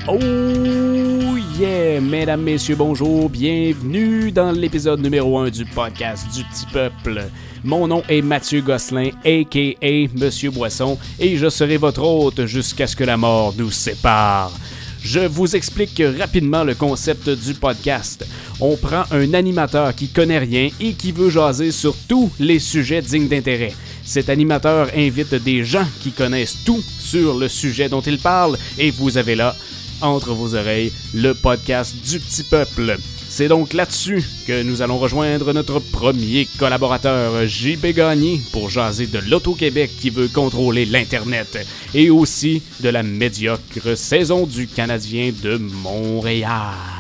Oh yeah! Mesdames, messieurs, bonjour, bienvenue dans l'épisode numéro 1 du podcast du Petit Peuple. Mon nom est Mathieu Gosselin, a.k.a. Monsieur Boisson, et je serai votre hôte jusqu'à ce que la mort nous sépare. Je vous explique rapidement le concept du podcast. On prend un animateur qui connaît rien et qui veut jaser sur tous les sujets dignes d'intérêt. Cet animateur invite des gens qui connaissent tout sur le sujet dont il parle et vous avez là, entre vos oreilles, le podcast du Petit Peuple. C'est donc là-dessus que nous allons rejoindre notre premier collaborateur, JB Gagné, pour jaser de l'Auto-Québec qui veut contrôler l'Internet et aussi de la médiocre saison du Canadien de Montréal.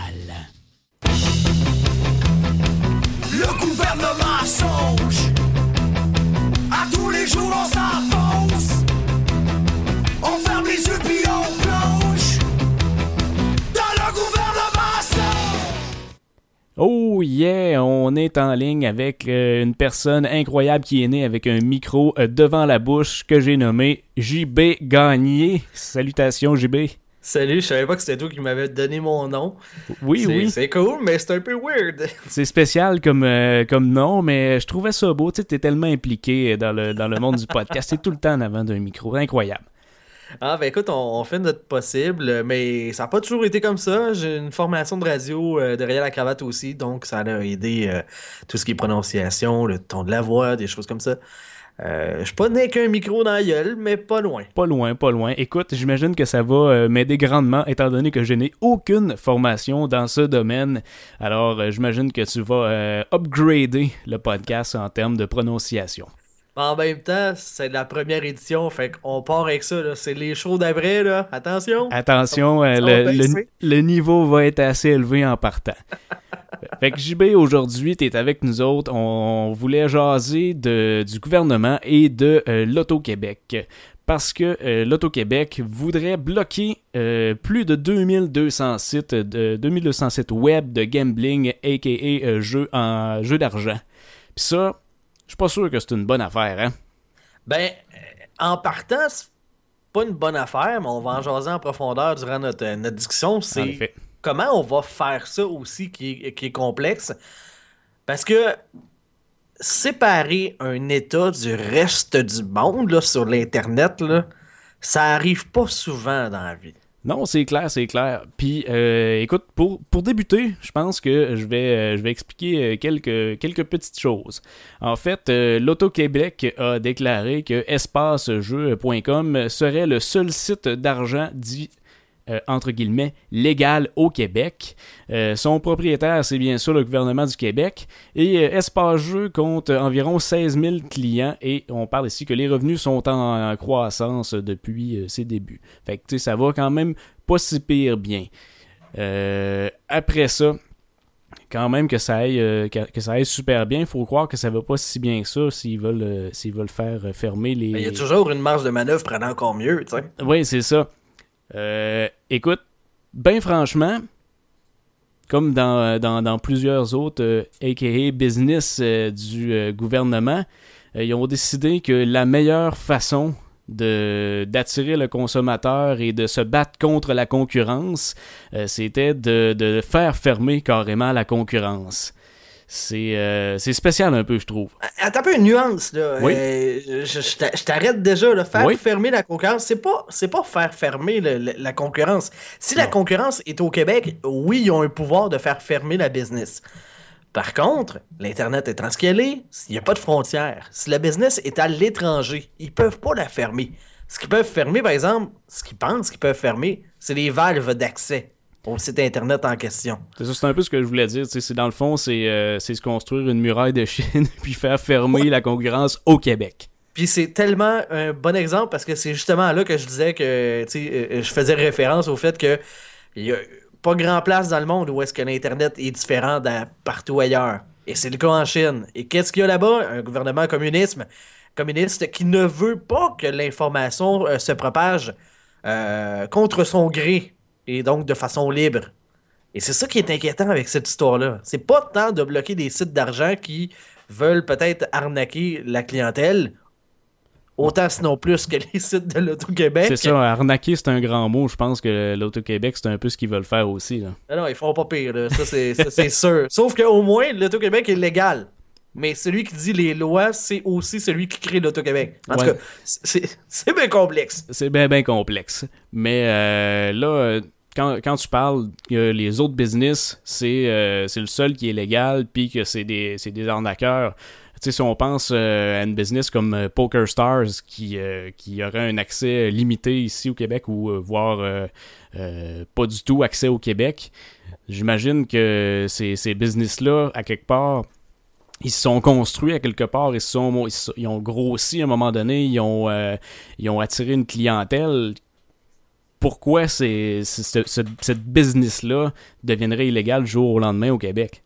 Le gouvernement songe. À tous les jours on s'enfonce. On ferme les yeux puis on plonge dans le gouvernement songe. Oh yeah, on est en ligne avec une personne incroyable qui est née avec un micro devant la bouche que j'ai nommé JB Gagné. Salutations JB. Salut, je savais pas que c'était toi qui m'avais donné mon nom. Oui. C'est cool, mais c'est un peu weird. C'est spécial comme nom, mais je trouvais ça beau. Tu sais, t'es tellement impliqué dans le monde du podcast. T'es tout le temps en avant d'un micro. Incroyable. Ah ben écoute, on fait notre possible, mais ça n'a pas toujours été comme ça. J'ai une formation de radio derrière la cravate aussi, donc ça a aidé tout ce qui est prononciation, le ton de la voix, des choses comme ça. Je suis pas né qu'un micro dans la gueule, mais pas loin. Pas loin. Écoute, j'imagine que ça va m'aider grandement, étant donné que je n'ai aucune formation dans ce domaine. Alors, j'imagine que tu vas upgrader le podcast en termes de prononciation. En même temps, c'est la première édition, fait qu'on part avec ça, là. C'est les shows d'après, là. Attention! Attention, le niveau va être assez élevé en partant. Fait que JB, aujourd'hui, t'es avec nous autres. On voulait jaser du gouvernement et de l'Auto-Québec. Parce que l'Auto-Québec voudrait bloquer plus de 2200 sites web de gambling, a.k.a. jeux d'argent. Puis ça, je suis pas sûr que c'est une bonne affaire, hein? Ben, en partant, c'est pas une bonne affaire, mais on va en jaser en profondeur durant notre discussion. C'est comment on va faire ça aussi qui est complexe. Parce que séparer un État du reste du monde là, sur l'Internet, là, ça arrive pas souvent dans la vie. Non, c'est clair. Puis, écoute, pour débuter, je pense que je vais expliquer quelques petites choses. En fait, l'Auto-Québec a déclaré que espacejeux.com serait le seul site d'argent dit entre guillemets, légal au Québec. Son propriétaire, c'est bien sûr le gouvernement du Québec. Et Espace Jeux compte environ 16 000 clients et on parle ici que les revenus sont en croissance depuis ses débuts. Fait que, tu sais, ça va quand même pas si pire bien. Après ça, quand même que ça aille super bien, il faut croire que ça va pas si bien que ça s'ils veulent faire fermer les... Il y a toujours une marge de manœuvre pour aller encore mieux, tu sais. Oui, c'est ça. Écoute, ben franchement, comme dans plusieurs autres a.k.a. business du gouvernement, ils ont décidé que la meilleure façon d'attirer le consommateur et de se battre contre la concurrence, c'était de faire fermer carrément la concurrence. C'est spécial un peu, je trouve. Attends un peu une nuance, là. Oui. Je t'arrête déjà, là. Faire fermer la concurrence, c'est pas faire fermer la concurrence. Si la concurrence est au Québec, oui, ils ont un pouvoir de faire fermer la business. Par contre, l'Internet étant ce qu'elle est, il n'y a pas de frontières. Si la business est à l'étranger, ils peuvent pas la fermer. Ce qu'ils peuvent fermer, par exemple, ce qu'ils pensent qu'ils peuvent fermer, c'est les valves d'accès au site Internet en question. C'est ça, c'est un peu ce que je voulais dire. C'est dans le fond, c'est se construire une muraille de Chine puis faire fermer la concurrence au Québec. Puis c'est tellement un bon exemple parce que c'est justement là que je disais que je faisais référence au fait que il y a pas grand place dans le monde où est-ce que l'Internet est différent de partout ailleurs. Et c'est le cas en Chine. Et qu'est-ce qu'il y a là-bas? Un gouvernement communiste qui ne veut pas que l'information se propage contre son gré. Et donc de façon libre. Et c'est ça qui est inquiétant avec cette histoire-là. C'est pas tant de bloquer des sites d'argent qui veulent peut-être arnaquer la clientèle Autant sinon plus que les sites de l'Auto-Québec. C'est ça, arnaquer, c'est un grand mot. Je pense que l'Auto-Québec, c'est un peu ce qu'ils veulent faire aussi. Là. Non, ils feront pas pire, là. Ça, c'est sûr. Sauf qu'au moins, l'Auto-Québec est légal. Mais celui qui dit les lois, c'est aussi celui qui crée l'Auto-Québec. En tout cas, c'est bien complexe. C'est bien complexe. Mais là, quand tu parles que les autres business, c'est le seul qui est légal, puis que c'est des arnaqueurs. Tu sais, si on pense à une business comme Poker Stars qui aurait un accès limité ici au Québec ou voire pas du tout accès au Québec, j'imagine que ces business-là, à quelque part, ils se sont construits à quelque part, ils ont grossi à un moment donné, ils ont attiré une clientèle. Pourquoi cette business-là deviendrait illégale du jour au lendemain au Québec?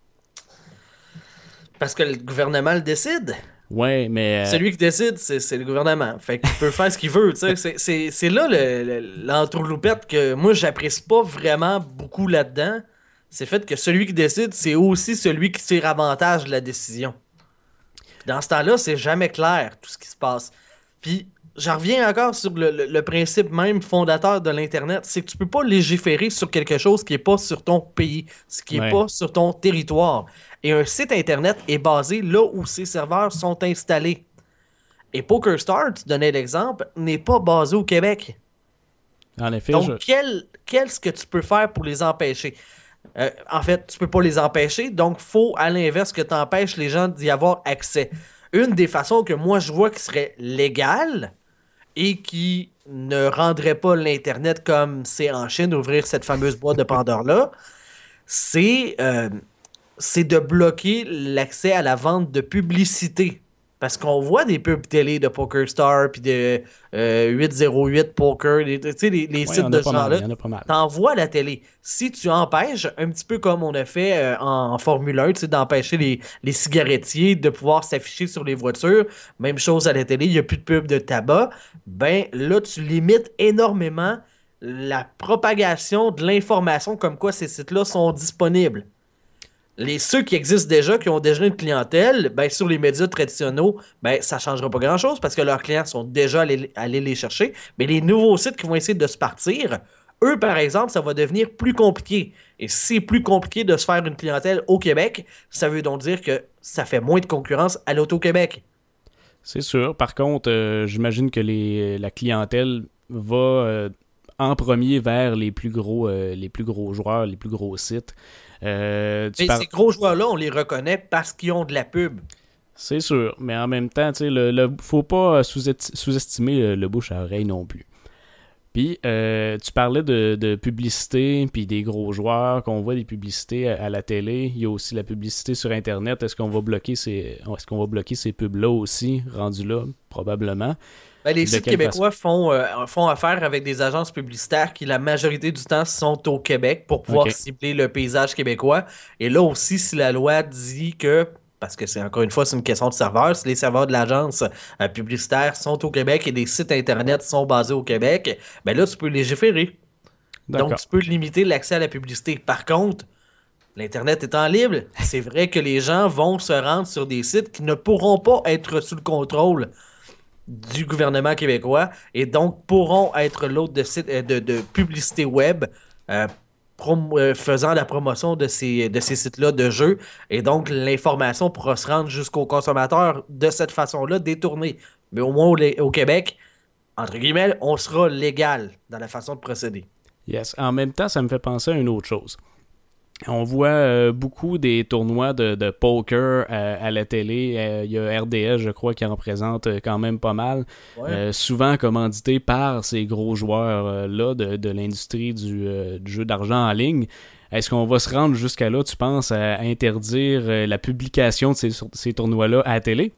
Parce que le gouvernement le décide. Ouais, mais... Celui qui décide, c'est le gouvernement. Fait qu'il peut faire ce qu'il veut, tu sais. C'est là l'entourloupette que moi, j'apprécie pas vraiment beaucoup là-dedans. C'est le fait que celui qui décide, c'est aussi celui qui tire avantage de la décision. Dans ce temps-là, c'est jamais clair, tout ce qui se passe. Puis, j'en reviens encore sur le principe même fondateur de l'Internet, c'est que tu peux pas légiférer sur quelque chose qui est pas sur ton pays, ce qui est pas sur ton territoire. Et un site Internet est basé là où ses serveurs sont installés. Et PokerStars, tu donnais l'exemple, n'est pas basé au Québec. En effet, donc, qu'est-ce que tu peux faire pour les empêcher? En fait, tu peux pas les empêcher, donc faut, à l'inverse, que tu empêches les gens d'y avoir accès. Une des façons que moi je vois qui serait légale et qui ne rendrait pas l'Internet comme c'est en Chine, ouvrir cette fameuse boîte de Pandore-là, c'est de bloquer l'accès à la vente de publicité. Parce qu'on voit des pubs télé de PokerStars puis de 808 Poker, tu sais, les sites de ce genre-là. T'en vois à la télé. Si tu empêches, un petit peu comme on a fait en Formule 1, tu sais, d'empêcher les cigarettiers de pouvoir s'afficher sur les voitures, même chose à la télé, il n'y a plus de pub de tabac, ben là, tu limites énormément la propagation de l'information comme quoi ces sites-là sont disponibles. Ceux qui existent déjà, qui ont déjà une clientèle, ben, sur les médias traditionnels, ben, ça ne changera pas grand-chose parce que leurs clients sont déjà allés les chercher. Mais les nouveaux sites qui vont essayer de se partir, eux, par exemple, ça va devenir plus compliqué. Et si c'est plus compliqué de se faire une clientèle au Québec, ça veut donc dire que ça fait moins de concurrence à l'Auto-Québec. C'est sûr. Par contre, j'imagine que la clientèle va en premier vers les plus gros joueurs, les plus gros sites. Ces gros joueurs-là, on les reconnaît parce qu'ils ont de la pub. C'est sûr, mais en même temps, tu sais, faut pas sous-estimer le bouche à oreille non plus. Puis, tu parlais de publicité, puis des gros joueurs, qu'on voit des publicités à la télé. Il y a aussi la publicité sur Internet. Est-ce qu'on va bloquer ces pubs-là aussi, rendus là? Probablement. Ben, les sites québécois font affaire avec des agences publicitaires qui, la majorité du temps, sont au Québec pour pouvoir cibler le paysage québécois. Et là aussi, si la loi dit que, parce que c'est encore une fois, c'est une question de serveurs, si les serveurs de l'agence publicitaire sont au Québec et les sites Internet sont basés au Québec, ben là, tu peux légiférer. D'accord. Donc, tu peux limiter l'accès à la publicité. Par contre, l'Internet étant libre, c'est vrai que les gens vont se rendre sur des sites qui ne pourront pas être sous le contrôle du gouvernement québécois et donc pourront être l'hôte de publicité web faisant la promotion de ces sites-là de jeux et donc l'information pourra se rendre jusqu'au consommateur de cette façon-là détournée. Mais au moins au Québec, entre guillemets, on sera légal dans la façon de procéder. Yes. En même temps, ça me fait penser à une autre chose. On voit beaucoup des tournois de poker à la télé. Il y a RDS, je crois, qui en présente quand même pas mal. Ouais. Souvent commandités par ces gros joueurs-là de l'industrie du jeu d'argent en ligne. Est-ce qu'on va se rendre jusqu'à là, tu penses, à interdire la publication de ces tournois-là à la télé?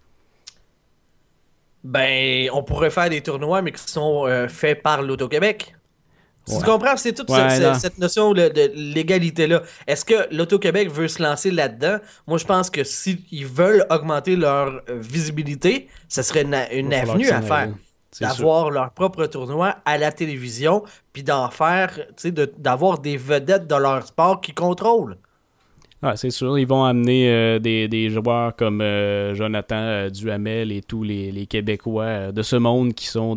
Ben, on pourrait faire des tournois, mais qui sont faits par l'Auto-Québec. Ouais. Tu comprends? C'est toute cette notion de légalité-là. Est-ce que l'Auto-Québec veut se lancer là-dedans? Moi, je pense que s'ils veulent augmenter leur visibilité, ce serait une avenue à faire. D'avoir leur propre tournoi à la télévision, puis d'en faire, d'avoir des vedettes de leur sport qui contrôlent. Ah, c'est sûr, ils vont amener des joueurs comme Jonathan Duhamel et tous les Québécois de ce monde qui sont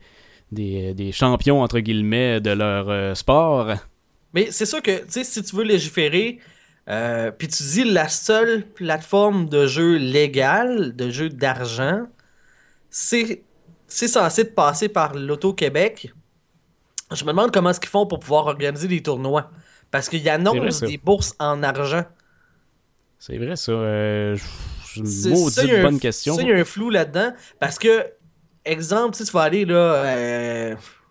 des champions, entre guillemets, de leur sport. Mais c'est sûr que, tu sais, si tu veux légiférer, puis tu dis la seule plateforme de jeu légale, de jeu d'argent, c'est censé de passer par l'Auto-Québec. Je me demande comment est-ce qu'ils font pour pouvoir organiser des tournois. Parce qu'ils annoncent des bourses en argent. C'est vrai, ça. Maudite bonne question. Ça, il y a un flou là-dedans. Parce que, exemple, si tu vas aller là...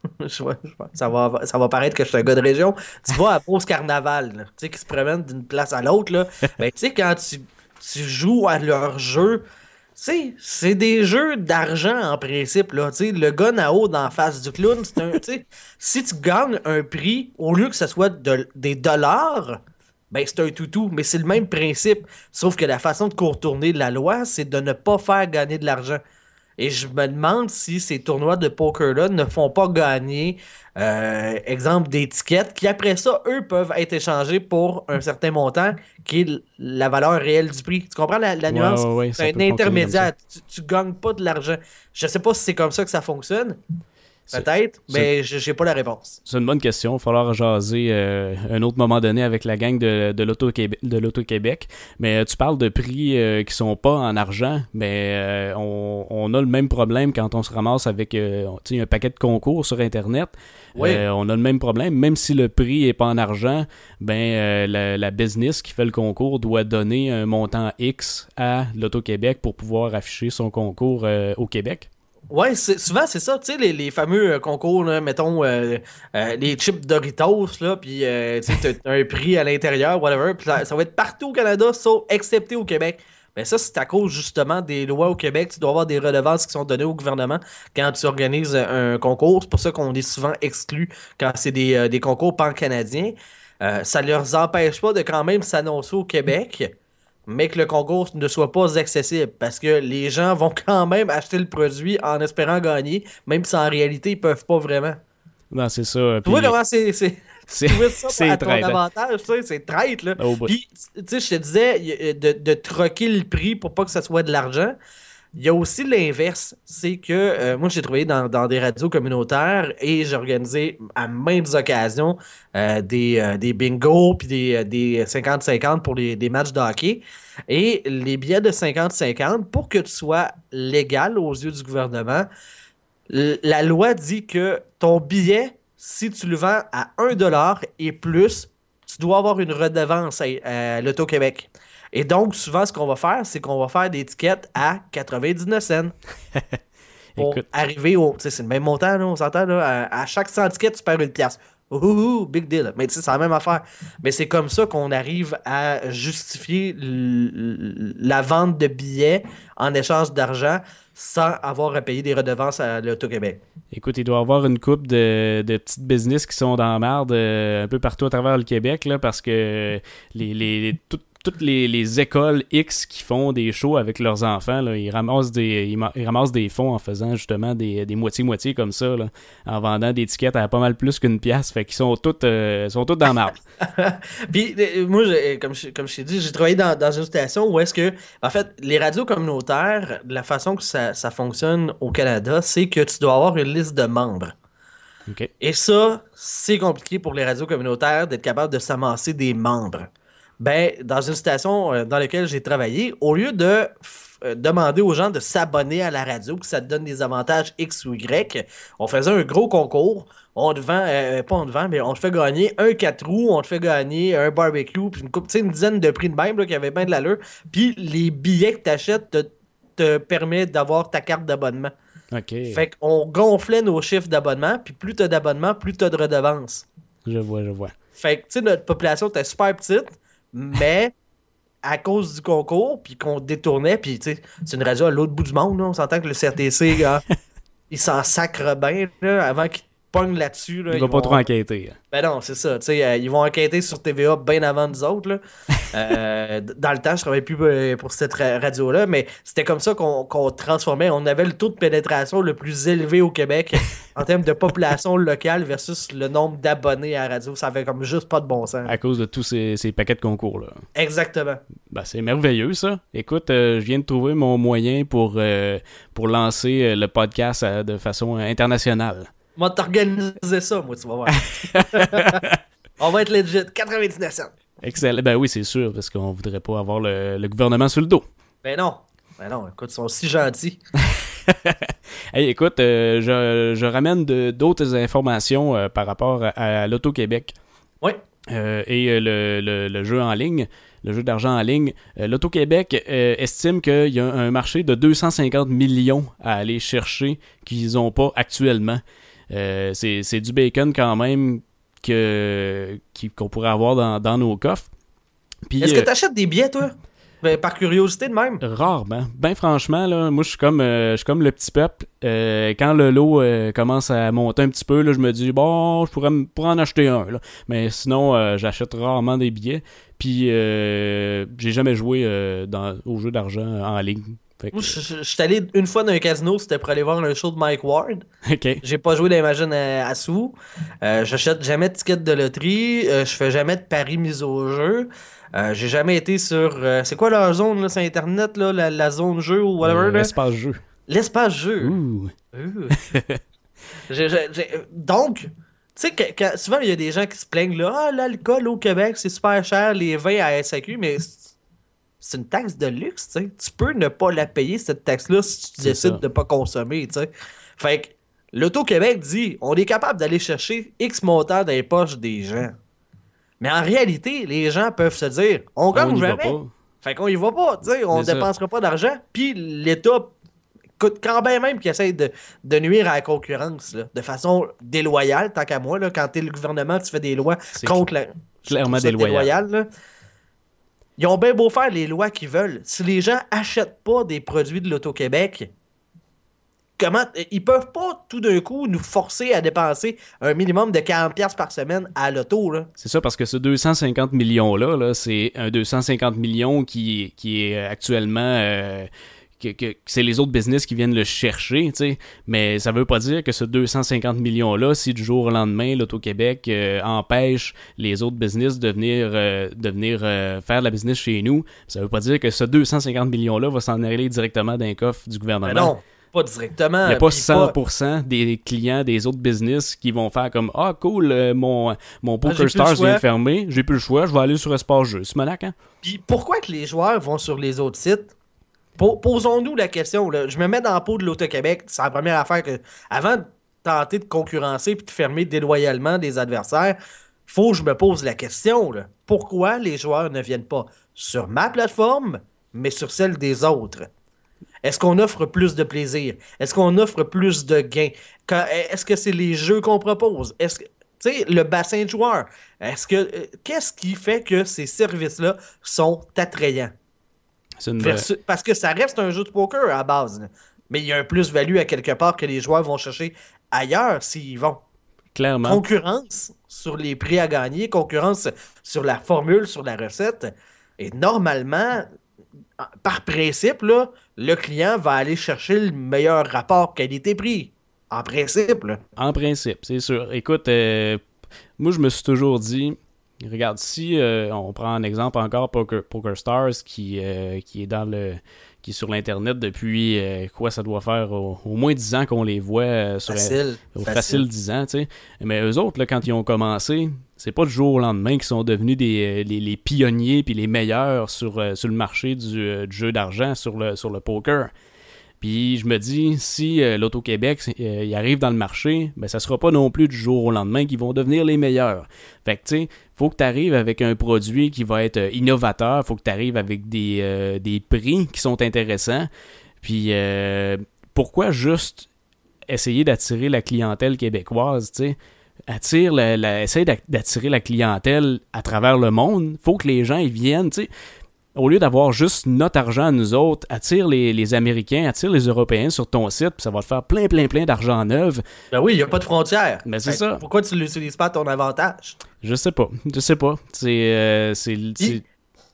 ça va paraître que je suis un gars de région. Tu vas à Beauce Carnaval, là, tu sais, qui se promènent d'une place à l'autre, là. Ben, tu sais, quand tu joues à leur jeu, c'est des jeux d'argent en principe, là. Tu sais, le gars Nao dans la face du clown, c'est un. Tu sais, si tu gagnes un prix, au lieu que ce soit des dollars, ben c'est un toutou. Mais c'est le même principe. Sauf que la façon de contourner la loi, c'est de ne pas faire gagner de l'argent. Et je me demande si ces tournois de poker-là ne font pas gagner, exemple, des tickets qui, après ça, eux, peuvent être échangés pour un certain montant qui est la valeur réelle du prix. Tu comprends la nuance? Ouais, c'est un intermédiaire. Tu gagnes pas de l'argent. Je sais pas si c'est comme ça que ça fonctionne. Peut-être, mais j'ai pas la réponse. C'est une bonne question. Il va falloir jaser un autre moment donné avec la gang de l'Auto-Québec. Mais tu parles de prix qui sont pas en argent, mais on a le même problème quand on se ramasse avec un paquet de concours sur Internet. Oui. On a le même problème. Même si le prix est pas en argent, la business qui fait le concours doit donner un montant X à l'Auto-Québec pour pouvoir afficher son concours au Québec. Ouais, souvent c'est ça, tu sais, les fameux concours, là, mettons, les chips Doritos, là, puis tu sais, t'as un prix à l'intérieur, whatever, puis ça va être partout au Canada, sauf excepté au Québec. Mais ça, c'est à cause justement des lois au Québec. Tu dois avoir des redevances qui sont données au gouvernement quand tu organises un concours. C'est pour ça qu'on est souvent exclu quand c'est des concours pan-canadiens. Ça ne leur empêche pas de quand même s'annoncer au Québec, mais que le concours ne soit pas accessible parce que les gens vont quand même acheter le produit en espérant gagner, même si en réalité, ils peuvent pas vraiment. Non, c'est ça. Tu vois comment c'est à ton traître, avantage, tu sais, c'est traître, là. Oh boy. Puis, tu sais, je te disais de troquer le prix pour pas que ça soit de l'argent. Il y a aussi l'inverse, c'est que moi j'ai travaillé dans des radios communautaires et j'ai organisé à maintes occasions des bingos puis des 50-50 pour des matchs de hockey. Et les billets de 50-50, pour que tu sois légal aux yeux du gouvernement, la loi dit que ton billet, si tu le vends à 1$ et plus, tu dois avoir une redevance à l'Auto-Québec. Et donc, souvent, ce qu'on va faire, c'est qu'on va faire des tickets à 99 cents. Pour arriver au... Tu sais, c'est le même montant, là, on s'entend, là. À chaque 100 tickets, tu perds une pièce. Ouh, big deal. Mais tu sais, c'est la même affaire. Mais c'est comme ça qu'on arrive à justifier la vente de billets en échange d'argent sans avoir à payer des redevances à l'Auto-Québec. Écoute, il doit y avoir une couple de petites business qui sont dans la merde un peu partout à travers le Québec, là, parce que toutes les écoles X qui font des shows avec leurs enfants, là, ils ramassent des fonds en faisant justement des moitiés-moitiés comme ça, là, en vendant des tickets à pas mal plus qu'une pièce. Fait qu'ils sont tous dans la marde. Puis moi, comme je t'ai dit, j'ai travaillé dans une station où est-ce que, en fait, les radios communautaires, la façon que ça fonctionne au Canada, c'est que tu dois avoir une liste de membres. Okay. Et ça, c'est compliqué pour les radios communautaires d'être capable de s'amasser des membres. Ben, dans une station dans laquelle j'ai travaillé, au lieu de demander aux gens de s'abonner à la radio, que ça te donne des avantages X ou Y, on faisait un gros concours. On te vend, pas on te vend, mais on te fait gagner un 4 roues, on te fait gagner un barbecue, puis une dizaine de prix de même là, qui avait bien de l'allure. Puis les billets que tu achètes te permettent d'avoir ta carte d'abonnement. Okay. Fait qu'on gonflait nos chiffres d'abonnement, puis plus tu as d'abonnement, plus tu as de redevances. Je vois. Fait que, tu sais, notre population était super petite, mais à cause du concours, puis qu'on détournait, puis tu sais, c'est une radio à l'autre bout du monde, là, on s'entend que le CRTC, il s'en sacre bien, là, avant qu'il pogne là-dessus. Là, il va pas trop enquêter. Ben non, c'est ça, tu sais, ils vont enquêter sur TVA bien avant nous autres, là. Dans le temps, je travaillais plus pour cette radio-là, mais c'était comme ça qu'on transformait. On avait le taux de pénétration le plus élevé au Québec en termes de population locale versus le nombre d'abonnés à la radio. Ça avait comme juste pas de bon sens. À cause de tous ces paquets de concours-là. Exactement. Ben, c'est merveilleux, ça. Écoute, je viens de trouver mon moyen pour lancer le podcast de façon internationale. Moi, t'organiser ça, moi, tu vas voir. On va être legit. 99 cents. Excellent. Ben oui, c'est sûr, parce qu'on voudrait pas avoir le gouvernement sur le dos. Ben non, écoute, ils sont si gentils. Hey, écoute, je ramène d'autres informations par rapport à l'Auto-Québec. Oui. Et le jeu en ligne, le jeu d'argent en ligne. L'Auto-Québec estime qu'il y a un marché de 250 millions à aller chercher qu'ils n'ont pas actuellement. C'est du bacon quand même qu'on pourrait avoir dans nos coffres. Puis, est-ce que tu achètes des billets, toi? Ben, par curiosité de même? Rarement. Ben franchement, là, moi je suis comme le petit peuple. Quand le lot commence à monter un petit peu, là, je me dis bon, je pourrais en acheter un. Là. Mais sinon, j'achète rarement des billets. Puis j'ai jamais joué au jeu d'argent en ligne. Moi, je suis allé une fois dans un casino, c'était pour aller voir un show de Mike Ward. OK. J'ai pas joué dans les machines à sous. J'achète jamais de tickets de loterie. Je fais jamais de paris mis au jeu. J'ai jamais été sur... c'est quoi leur zone là, sur Internet, là, la zone jeu ou whatever? L'espace jeu. L'espace jeu. Ouh. Donc, tu sais, souvent, il y a des gens qui se plaignent, là, ah, l'alcool au Québec, c'est super cher, les vins à SAQ, mais c'est une taxe de luxe, tu sais. Tu peux ne pas la payer, cette taxe-là, si tu décides de ne pas consommer, tu sais. Fait que l'Auto-Québec dit, on est capable d'aller chercher X montant dans les poches des gens. Mais en réalité, les gens peuvent se dire, on gagne jamais. Fait qu'on y va pas, tu sais, on dépensera pas d'argent, puis l'État coûte quand même qu'il essaye de nuire à la concurrence, là, de façon déloyale, tant qu'à moi, là, quand t'es le gouvernement, tu fais des lois contre la... Clairement déloyale. Là. Ils ont bien beau faire les lois qu'ils veulent. Si les gens achètent pas des produits de l'Auto-Québec, ils peuvent pas tout d'un coup nous forcer à dépenser un minimum de 40$ par semaine à l'auto, là. C'est ça, parce que ce 250 millions-là, là, c'est un 250 millions qui est actuellement... que c'est les autres business qui viennent le chercher, tu sais, mais ça veut pas dire que ce 250 millions-là, si du jour au lendemain, l'Auto-Québec empêche les autres business de venir faire de la business chez nous, ça veut pas dire que ce 250 millions-là va s'en aller directement d'un coffre du gouvernement. Mais non, pas directement. Il n'y a pas 100% des clients des autres business qui vont faire comme « Ah, cool, mon Poker Stars vient de fermer, j'ai plus le choix, je vais aller sur Espace Jeu. » C'est monac, hein? Puis pourquoi que les joueurs vont sur les autres sites? Posons-nous la question. Là. Je me mets dans la peau de l'Auto-Québec. C'est la première affaire que... Avant de tenter de concurrencer et de fermer déloyalement des adversaires, faut que je me pose la question. Là. Pourquoi les joueurs ne viennent pas sur ma plateforme, mais sur celle des autres? Est-ce qu'on offre plus de plaisir? Est-ce qu'on offre plus de gains? Est-ce que c'est les jeux qu'on propose? Est-ce que... Tu sais, le bassin de joueurs. Qu'est-ce qui fait que ces services-là sont attrayants? Parce que ça reste un jeu de poker à la base. Là. Mais il y a un plus-value à quelque part que les joueurs vont chercher ailleurs s'ils vont. Clairement. Concurrence sur les prix à gagner, concurrence sur la formule, sur la recette. Et normalement, par principe, là, le client va aller chercher le meilleur rapport qualité-prix. En principe. Là. En principe, c'est sûr. Écoute, moi, je me suis toujours dit... Regarde, si on prend un exemple encore, Poker Stars, qui est qui est sur l'internet depuis ça doit faire au moins 10 ans qu'on les voit facile 10 ans, tu sais. Mais eux autres, là, quand ils ont commencé, c'est pas du jour au lendemain qu'ils sont devenus les pionniers puis les meilleurs sur le marché du jeu d'argent sur le poker. Puis je me dis, si l'Auto-Québec il arrive dans le marché, ben ça sera pas non plus du jour au lendemain qu'ils vont devenir les meilleurs. Fait que tu sais, faut que tu arrives avec un produit qui va être innovateur, faut que tu arrives avec des prix qui sont intéressants. Puis pourquoi juste essayer d'attirer la clientèle québécoise, tu sais? Essaye d'attirer la clientèle à travers le monde. Faut que les gens ils viennent, tu sais. Au lieu d'avoir juste notre argent à nous autres, attire les Américains, attire les Européens sur ton site, puis ça va te faire plein d'argent neuf. Ben oui, il n'y a pas de frontières. Ben c'est ça. Pourquoi tu ne l'utilises pas à ton avantage? Je sais pas.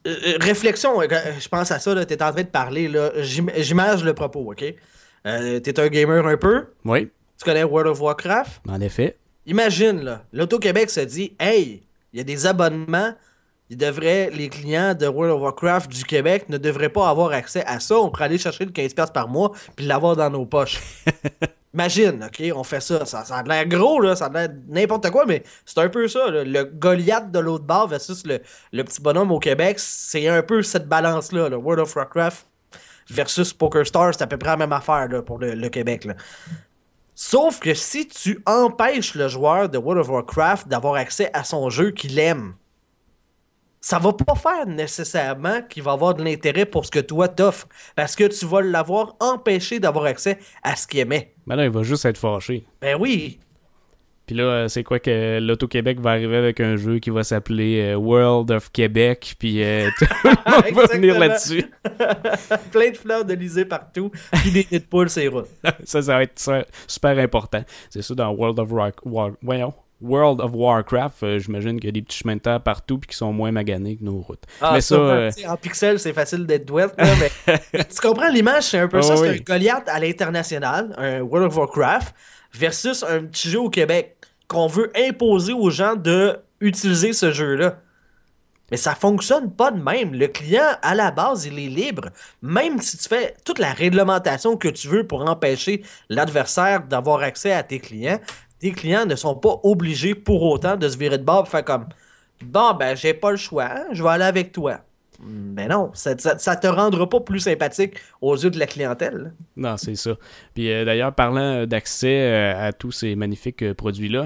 Réflexion, je pense à ça, tu es en train de parler, là, j'imagine le propos, ok? T'es un gamer un peu, Oui, tu connais World of Warcraft, en effet. imagine, là, l'Auto-Québec se dit, hey, il y a des abonnements, les clients de World of Warcraft du Québec ne devraient pas avoir accès à ça, on pourrait aller chercher le 15$ par mois puis l'avoir dans nos poches. Imagine, ok, on fait ça. Ça a l'air gros, là, ça a l'air n'importe quoi, mais c'est un peu ça. Là. Le Goliath de l'autre bord versus le petit bonhomme au Québec, c'est un peu cette balance-là. Là. World of Warcraft versus PokerStars, c'est à peu près la même affaire là, pour le Québec. Là. Sauf que si tu empêches le joueur de World of Warcraft d'avoir accès à son jeu qu'il aime, ça va pas faire nécessairement qu'il va avoir de l'intérêt pour ce que toi t'offres. Parce que tu vas l'avoir empêché d'avoir accès à ce qu'il aimait. Ben là, il va juste être fâché. Ben oui. Puis là, c'est quoi que l'Auto-Québec va arriver avec un jeu qui va s'appeler World of Québec, puis tout le monde va venir là-dessus. Plein de fleurs d'Elysée partout, puis des nids de poules sur les routes. Ça va être super important. C'est ça dans World of Warcraft, j'imagine qu'il y a des petits chemins de terre partout puis qui sont moins maganés que nos routes. Ah, mais ça, en pixels, c'est facile d'être douette, là, mais tu comprends l'image, c'est un peu ça, oui. c'est un Goliath à l'international, un World of Warcraft, versus un petit jeu au Québec qu'on veut imposer aux gens de utiliser ce jeu-là. Mais ça fonctionne pas de même. Le client, à la base, il est libre. Même si tu fais toute la réglementation que tu veux pour empêcher l'adversaire d'avoir accès à tes clients ne sont pas obligés pour autant de se virer de bord et faire comme bon, ben, j'ai pas le choix, hein, je vais aller avec toi. Ben non, ça te rendra pas plus sympathique aux yeux de la clientèle. Non, c'est ça. Puis d'ailleurs, parlant d'accès à tous ces magnifiques produits-là,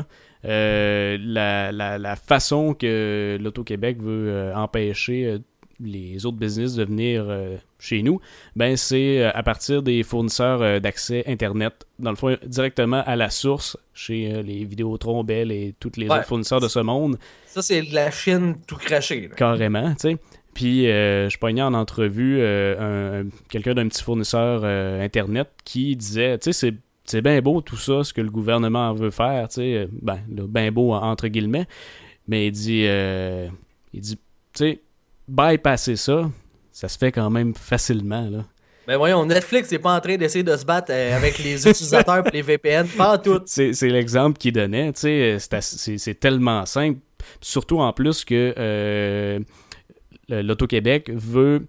la façon que l'Auto-Québec veut empêcher les autres business de venir chez nous, ben c'est à partir des fournisseurs d'accès Internet, dans le fond, directement à la source, chez les Vidéotron, Bell et tous les autres fournisseurs de ce monde. Ça, c'est de la Chine tout craché. Là. Carrément, tu sais. Puis, je pognais en entrevue quelqu'un d'un petit fournisseur Internet qui disait, tu sais, c'est bien beau tout ça, ce que le gouvernement veut faire, tu sais, bien beau entre guillemets, mais il dit, tu sais, bypasser ça se fait quand même facilement, là. Ben voyons, Netflix n'est pas en train d'essayer de se battre avec les utilisateurs et les VPN, pas tout. C'est l'exemple qu'il donnait, tu sais, c'est tellement simple, surtout en plus que l'Auto-Québec veut...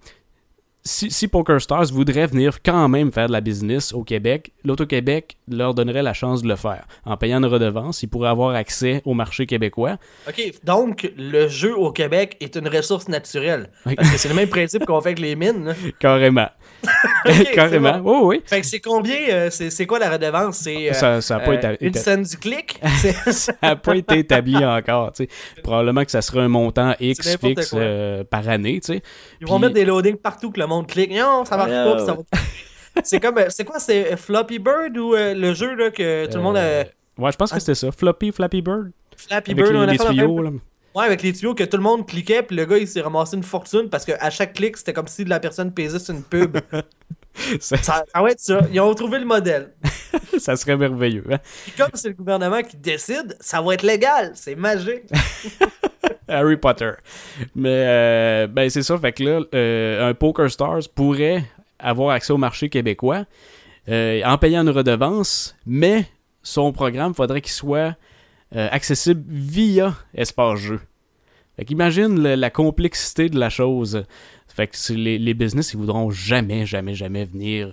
Si PokerStars voudrait venir quand même faire de la business au Québec, l'Auto-Québec leur donnerait la chance de le faire. En payant une redevance, ils pourraient avoir accès au marché québécois. OK, donc le jeu au Québec est une ressource naturelle. Parce que c'est le même principe qu'on fait avec les mines. Là. Carrément. Okay, carrément. Bon. Oh, oui. Fait que c'est combien, c'est quoi la redevance? C'est ça a pas été une scène du clic? Ça n'a pas été établi encore. T'sais. Probablement que ça serait un montant X fixe par année. T'sais. Ils vont mettre des loadings partout que le monde clique. Non, ça marche pas. Ça va... c'est comme, c'est quoi? C'est Floppy Bird ou le jeu là, que tout le monde a... Ouais, je pense que c'était ça. Flappy Bird. Flappy Avec Bird, les tuyaux. Là. Ouais, avec les tuyaux que tout le monde cliquait, puis le gars il s'est ramassé une fortune parce qu'à chaque clic, c'était comme si la personne pesait sur une pub. Ça va être ça. Ils ont trouvé le modèle. Ça serait merveilleux. Hein? Puis comme c'est le gouvernement qui décide, ça va être légal. C'est magique. Harry Potter. Mais ben c'est ça. Fait que là, un PokerStars pourrait avoir accès au marché québécois en payant une redevance, mais son programme, faudrait qu'il soit accessible via Espace Jeux. Fait qu'imagine la complexité de la chose. Fait que les business, ils voudront jamais venir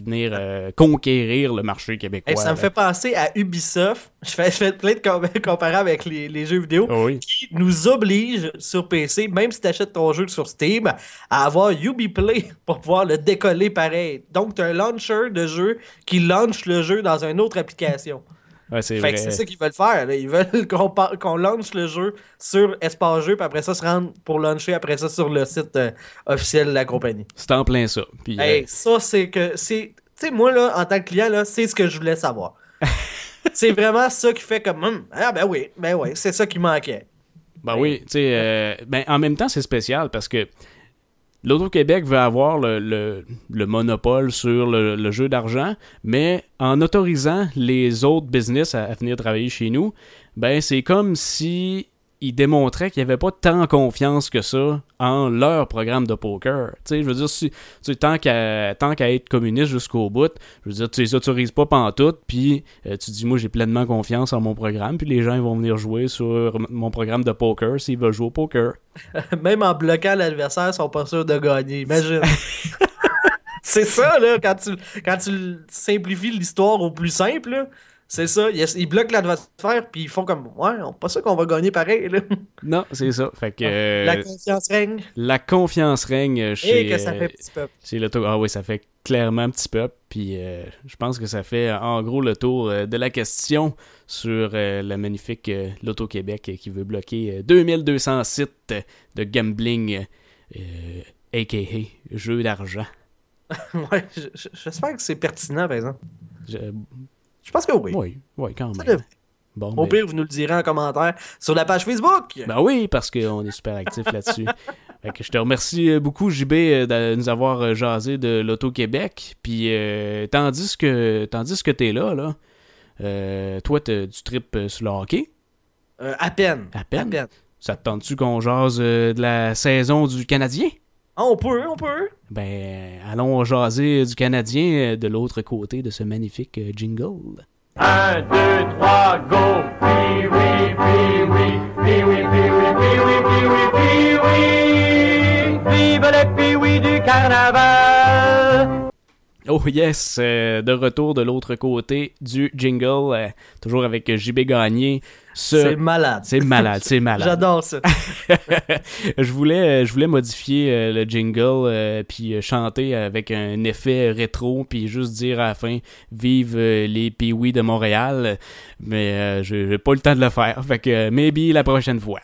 conquérir le marché québécois. Hey, ça me fait penser à Ubisoft. Je fais plein de comparables avec les jeux vidéo qui nous obligent sur PC, même si tu achètes ton jeu sur Steam, à avoir Ubiplay pour pouvoir le décoller pareil. Donc, tu as un launcher de jeu qui launch le jeu dans une autre application. Ouais, c'est fait que c'est ça qu'ils veulent faire. Là. Ils veulent qu'on lance le jeu sur Espace Jeux, puis après ça, se rendre pour lancer après ça sur le site officiel de la compagnie. C'est en plein ça. Puis, ça, c'est que... Tu sais, moi, là, en tant que client, là, c'est ce que je voulais savoir. C'est vraiment ça qui fait comme... ben oui, c'est ça qui manquait. Ben oui, tu sais... en même temps, c'est spécial parce que l'Auto-Québec veut avoir le monopole sur le jeu d'argent, mais en autorisant les autres business à venir travailler chez nous, ben c'est comme si ils démontraient qu'ils n'avaient pas tant confiance que ça en leur programme de poker. Tu sais, je veux dire, tant qu'à être communiste jusqu'au bout, je veux dire, tu les autorises pas pantoute, puis tu dis, moi, j'ai pleinement confiance en mon programme, puis les gens ils vont venir jouer sur mon programme de poker s'ils veulent jouer au poker. Même en bloquant l'adversaire, ils sont pas sûrs de gagner. Imagine. C'est ça, là, quand tu simplifies l'histoire au plus simple, là, c'est ça. Ils bloquent l'adversaire, puis ils font comme, ouais, on pas sûr qu'on va gagner pareil, là. Non, c'est ça. Fait que, la confiance règne. La confiance règne chez... Et que ça fait petit peuple. Chez l'auto... Ah oui, ça fait clairement petit peuple. Puis je pense que ça fait en gros le tour de la question sur la magnifique Loto-Québec qui veut bloquer 2200 sites de gambling, a.k.a. jeux d'argent. Ouais, j'espère que c'est pertinent, par exemple. Je pense que oui. Oui, quand même. Bon, au pire, vous nous le direz en commentaire sur la page Facebook. Ben oui, parce qu'on est super actifs là-dessus. Fait que je te remercie beaucoup, JB, de nous avoir jasé de l'Auto-Québec. Puis, tandis que t'es là, toi, tu tripes sur le hockey? À peine. À peine? Ça te tente-tu qu'on jase de la saison du Canadien? Ah, on peut. Ben, allons jaser du Canadien de l'autre côté de ce magnifique jingle. 1, 2, 3, go! Pee-wee, pee-wee, pee-wee, pee-wee, pee-wee, pee-wee, pee-wee! Vive le pee-wee du carnaval! Oh yes, de retour de l'autre côté du jingle, toujours avec JB Gagné. C'est malade. C'est malade. J'adore ça. Je voulais modifier le jingle puis chanter avec un effet rétro puis juste dire à la fin « Vive les Pee-Wee de Montréal », mais j'ai pas le temps de le faire, fait que maybe la prochaine fois.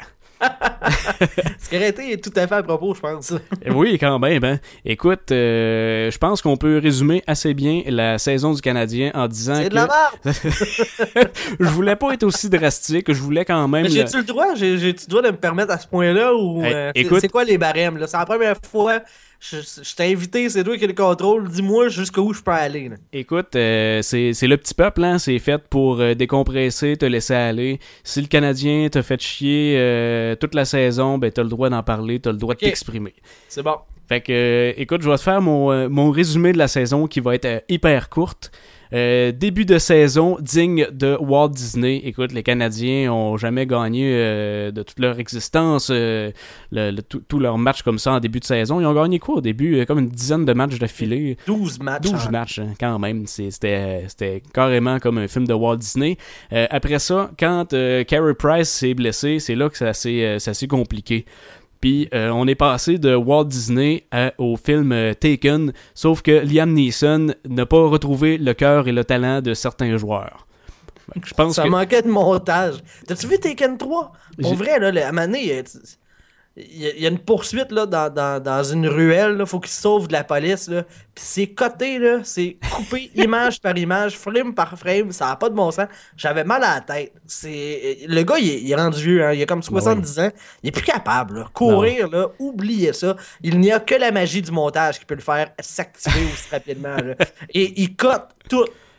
Ce qui aurait été tout à fait à propos, je pense. Oui, quand même. Hein? Écoute, je pense qu'on peut résumer assez bien la saison du Canadien en disant c'est de la merde! Je voulais pas être aussi drastique, je voulais quand même... Mais j'ai-tu le droit? J'ai-tu le droit de me permettre à ce point-là? Ou écoute... c'est quoi les barèmes? Là? C'est la première fois... Je t'ai invité, c'est toi qui as le contrôle. Dis-moi jusqu'où je peux aller. Là. Écoute, c'est le petit peuple, hein? C'est fait pour décompresser, te laisser aller. Si le Canadien t'a fait chier toute la saison, ben t'as le droit d'en parler, t'as le droit de t'exprimer. C'est bon. Fait que, écoute, je vais te faire mon résumé de la saison qui va être hyper courte. Début de saison digne de Walt Disney. Écoute, les Canadiens ont jamais gagné de toute leur existence tous leurs matchs comme ça en début de saison. Ils ont gagné quoi au début? Comme une dizaine de matchs d'affilée. 12 matchs. 12 matchs, hein, quand même. C'était carrément comme un film de Walt Disney. Après ça, quand Carey Price s'est blessé, c'est là que ça s'est compliqué. Puis on est passé de Walt Disney au film Taken, sauf que Liam Neeson n'a pas retrouvé le cœur et le talent de certains joueurs. Je pense ça manquait de montage. T'as-tu vu Taken 3? Pour vrai, là, à un moment donné, il y a une poursuite là, dans une ruelle, il faut qu'il se sauve de la police. Là. Puis c'est coté, là, c'est coupé image par image, frame par frame, ça n'a pas de bon sens. J'avais mal à la tête. Le gars, il est rendu vieux, hein, il a comme 70 ans, il est plus capable. Là. Courir, là, oubliez ça. Il n'y a que la magie du montage qui peut le faire s'activer aussi rapidement. Là. Et il cote tout.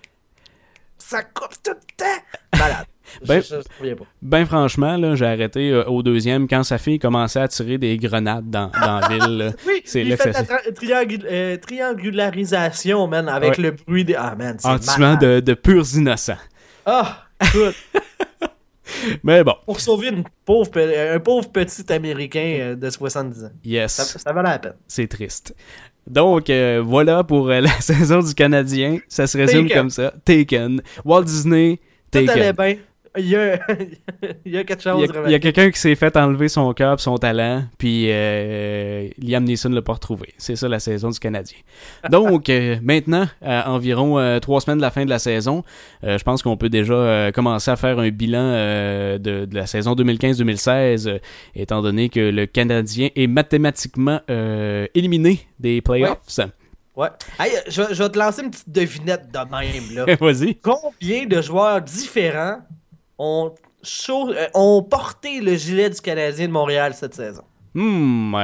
Ça coupe tout le temps. Malade. Ben franchement, là, j'ai arrêté au deuxième quand sa fille commençait à tirer des grenades dans la ville. Là. Oui, c'est il là fait que la triangularisation, man, avec le bruit des... Ah, man, c'est malade. De purs innocents. Ah, écoute. Mais bon. Pour sauver un pauvre petit Américain de 70 ans. Yes. Ça valait la peine. C'est triste. Donc, voilà pour la saison du Canadien. Ça se résume comme ça. Taken. Walt Disney, Taken. Tout allait bien. Il y a quelque chose. Il y a quelqu'un qui s'est fait enlever son cœur et son talent, puis Liam Neeson l'a pas retrouvé. C'est ça la saison du Canadien. Donc, maintenant, à environ 3 semaines de la fin de la saison, je pense qu'on peut déjà commencer à faire un bilan de la saison 2015-2016, étant donné que le Canadien est mathématiquement éliminé des playoffs. Ouais. Hey, je vais te lancer une petite devinette de même. Là. Vas-y. Combien de joueurs différents ont porté le gilet du Canadien de Montréal cette saison?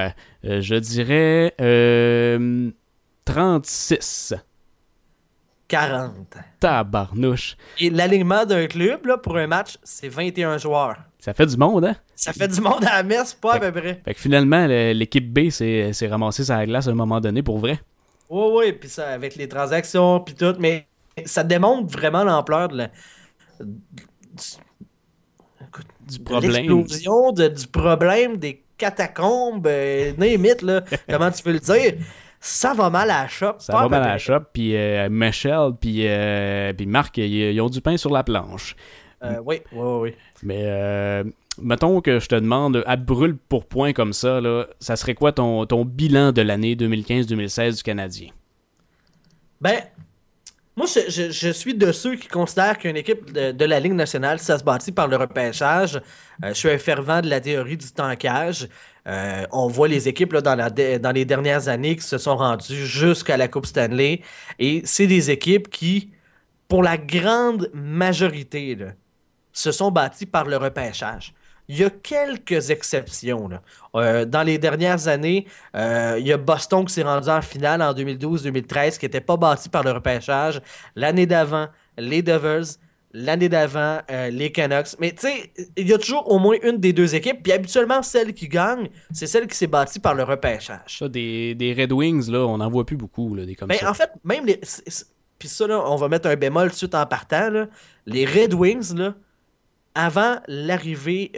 Je dirais 36. 40. Tabarnouche. Et l'alignement d'un club, là, pour un match, c'est 21 joueurs. Ça fait du monde, hein? Ça fait du monde à la messe, pas à peu près. Fait que finalement, l'équipe B s'est ramassée sur la glace à un moment donné pour vrai. Oui, puis ça, avec les transactions, puis tout, mais ça démontre vraiment l'ampleur de Du problème. l'explosion, du problème, des catacombes, name là, comment tu peux le dire. Ça va mal à la shop. Ça va mal à la shop, puis Michel, puis Marc, ils ont du pain sur la planche. Oui. Mais mettons que je te demande, à brûle pour point comme ça, là, ça serait quoi ton bilan de l'année 2015-2016 du Canadien? Ben, moi, je suis de ceux qui considèrent qu'une équipe de la Ligue nationale, ça se bâtit par le repêchage. Je suis un fervent de la théorie du tankage. On voit les équipes là, dans les dernières années qui se sont rendues jusqu'à la Coupe Stanley. Et c'est des équipes qui, pour la grande majorité, là, se sont bâties par le repêchage. Il y a quelques exceptions. Là. Dans les dernières années, il y a Boston qui s'est rendu en finale en 2012-2013 qui n'était pas bâti par le repêchage. L'année d'avant, les Devils. L'année d'avant, les Canucks. Mais tu sais, il y a toujours au moins une des deux équipes. Puis habituellement, celle qui gagne, c'est celle qui s'est bâtie par le repêchage. Ça, des Red Wings, là, on n'en voit plus beaucoup, là, des comme ça. En fait, même les... Puis ça, là, on va mettre un bémol tout de suite en partant. Là. Les Red Wings, là, avant l'arrivée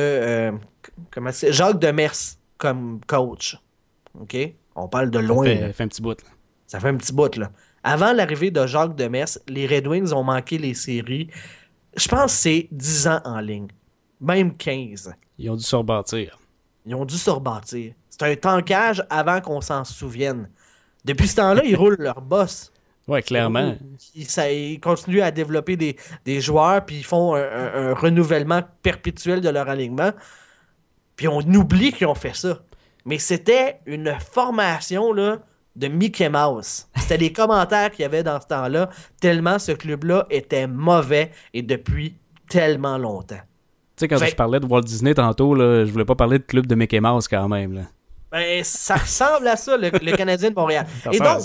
comment c'est, Jacques Demers comme coach. OK? On parle de loin. Ça fait un petit bout. Là. Ça fait un petit bout, là. Avant l'arrivée de Jacques Demers, les Red Wings ont manqué les séries. Je pense que c'est 10 ans en ligne. Même 15. Ils ont dû se rebâtir. Ils ont dû se rebâtir. C'est un tankage avant qu'on s'en souvienne. Depuis ce temps-là, ils roulent leur boss. Ouais, clairement. Ils continuent à développer des joueurs, puis ils font un renouvellement perpétuel de leur alignement. Puis on oublie qu'ils ont fait ça. Mais c'était une formation là, de Mickey Mouse. C'était les commentaires qu'il y avait dans ce temps-là, tellement ce club-là était mauvais et depuis tellement longtemps. Tu sais, quand je parlais de Walt Disney tantôt, là, je voulais pas parler de club de Mickey Mouse quand même. Là. Ben, ça ressemble à ça, le Canadien de Montréal. Et donc,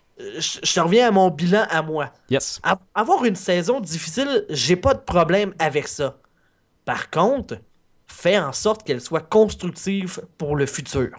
je te reviens à mon bilan à moi. Yes. Avoir une saison difficile, j'ai pas de problème avec ça. Par contre, fais en sorte qu'elle soit constructive pour le futur.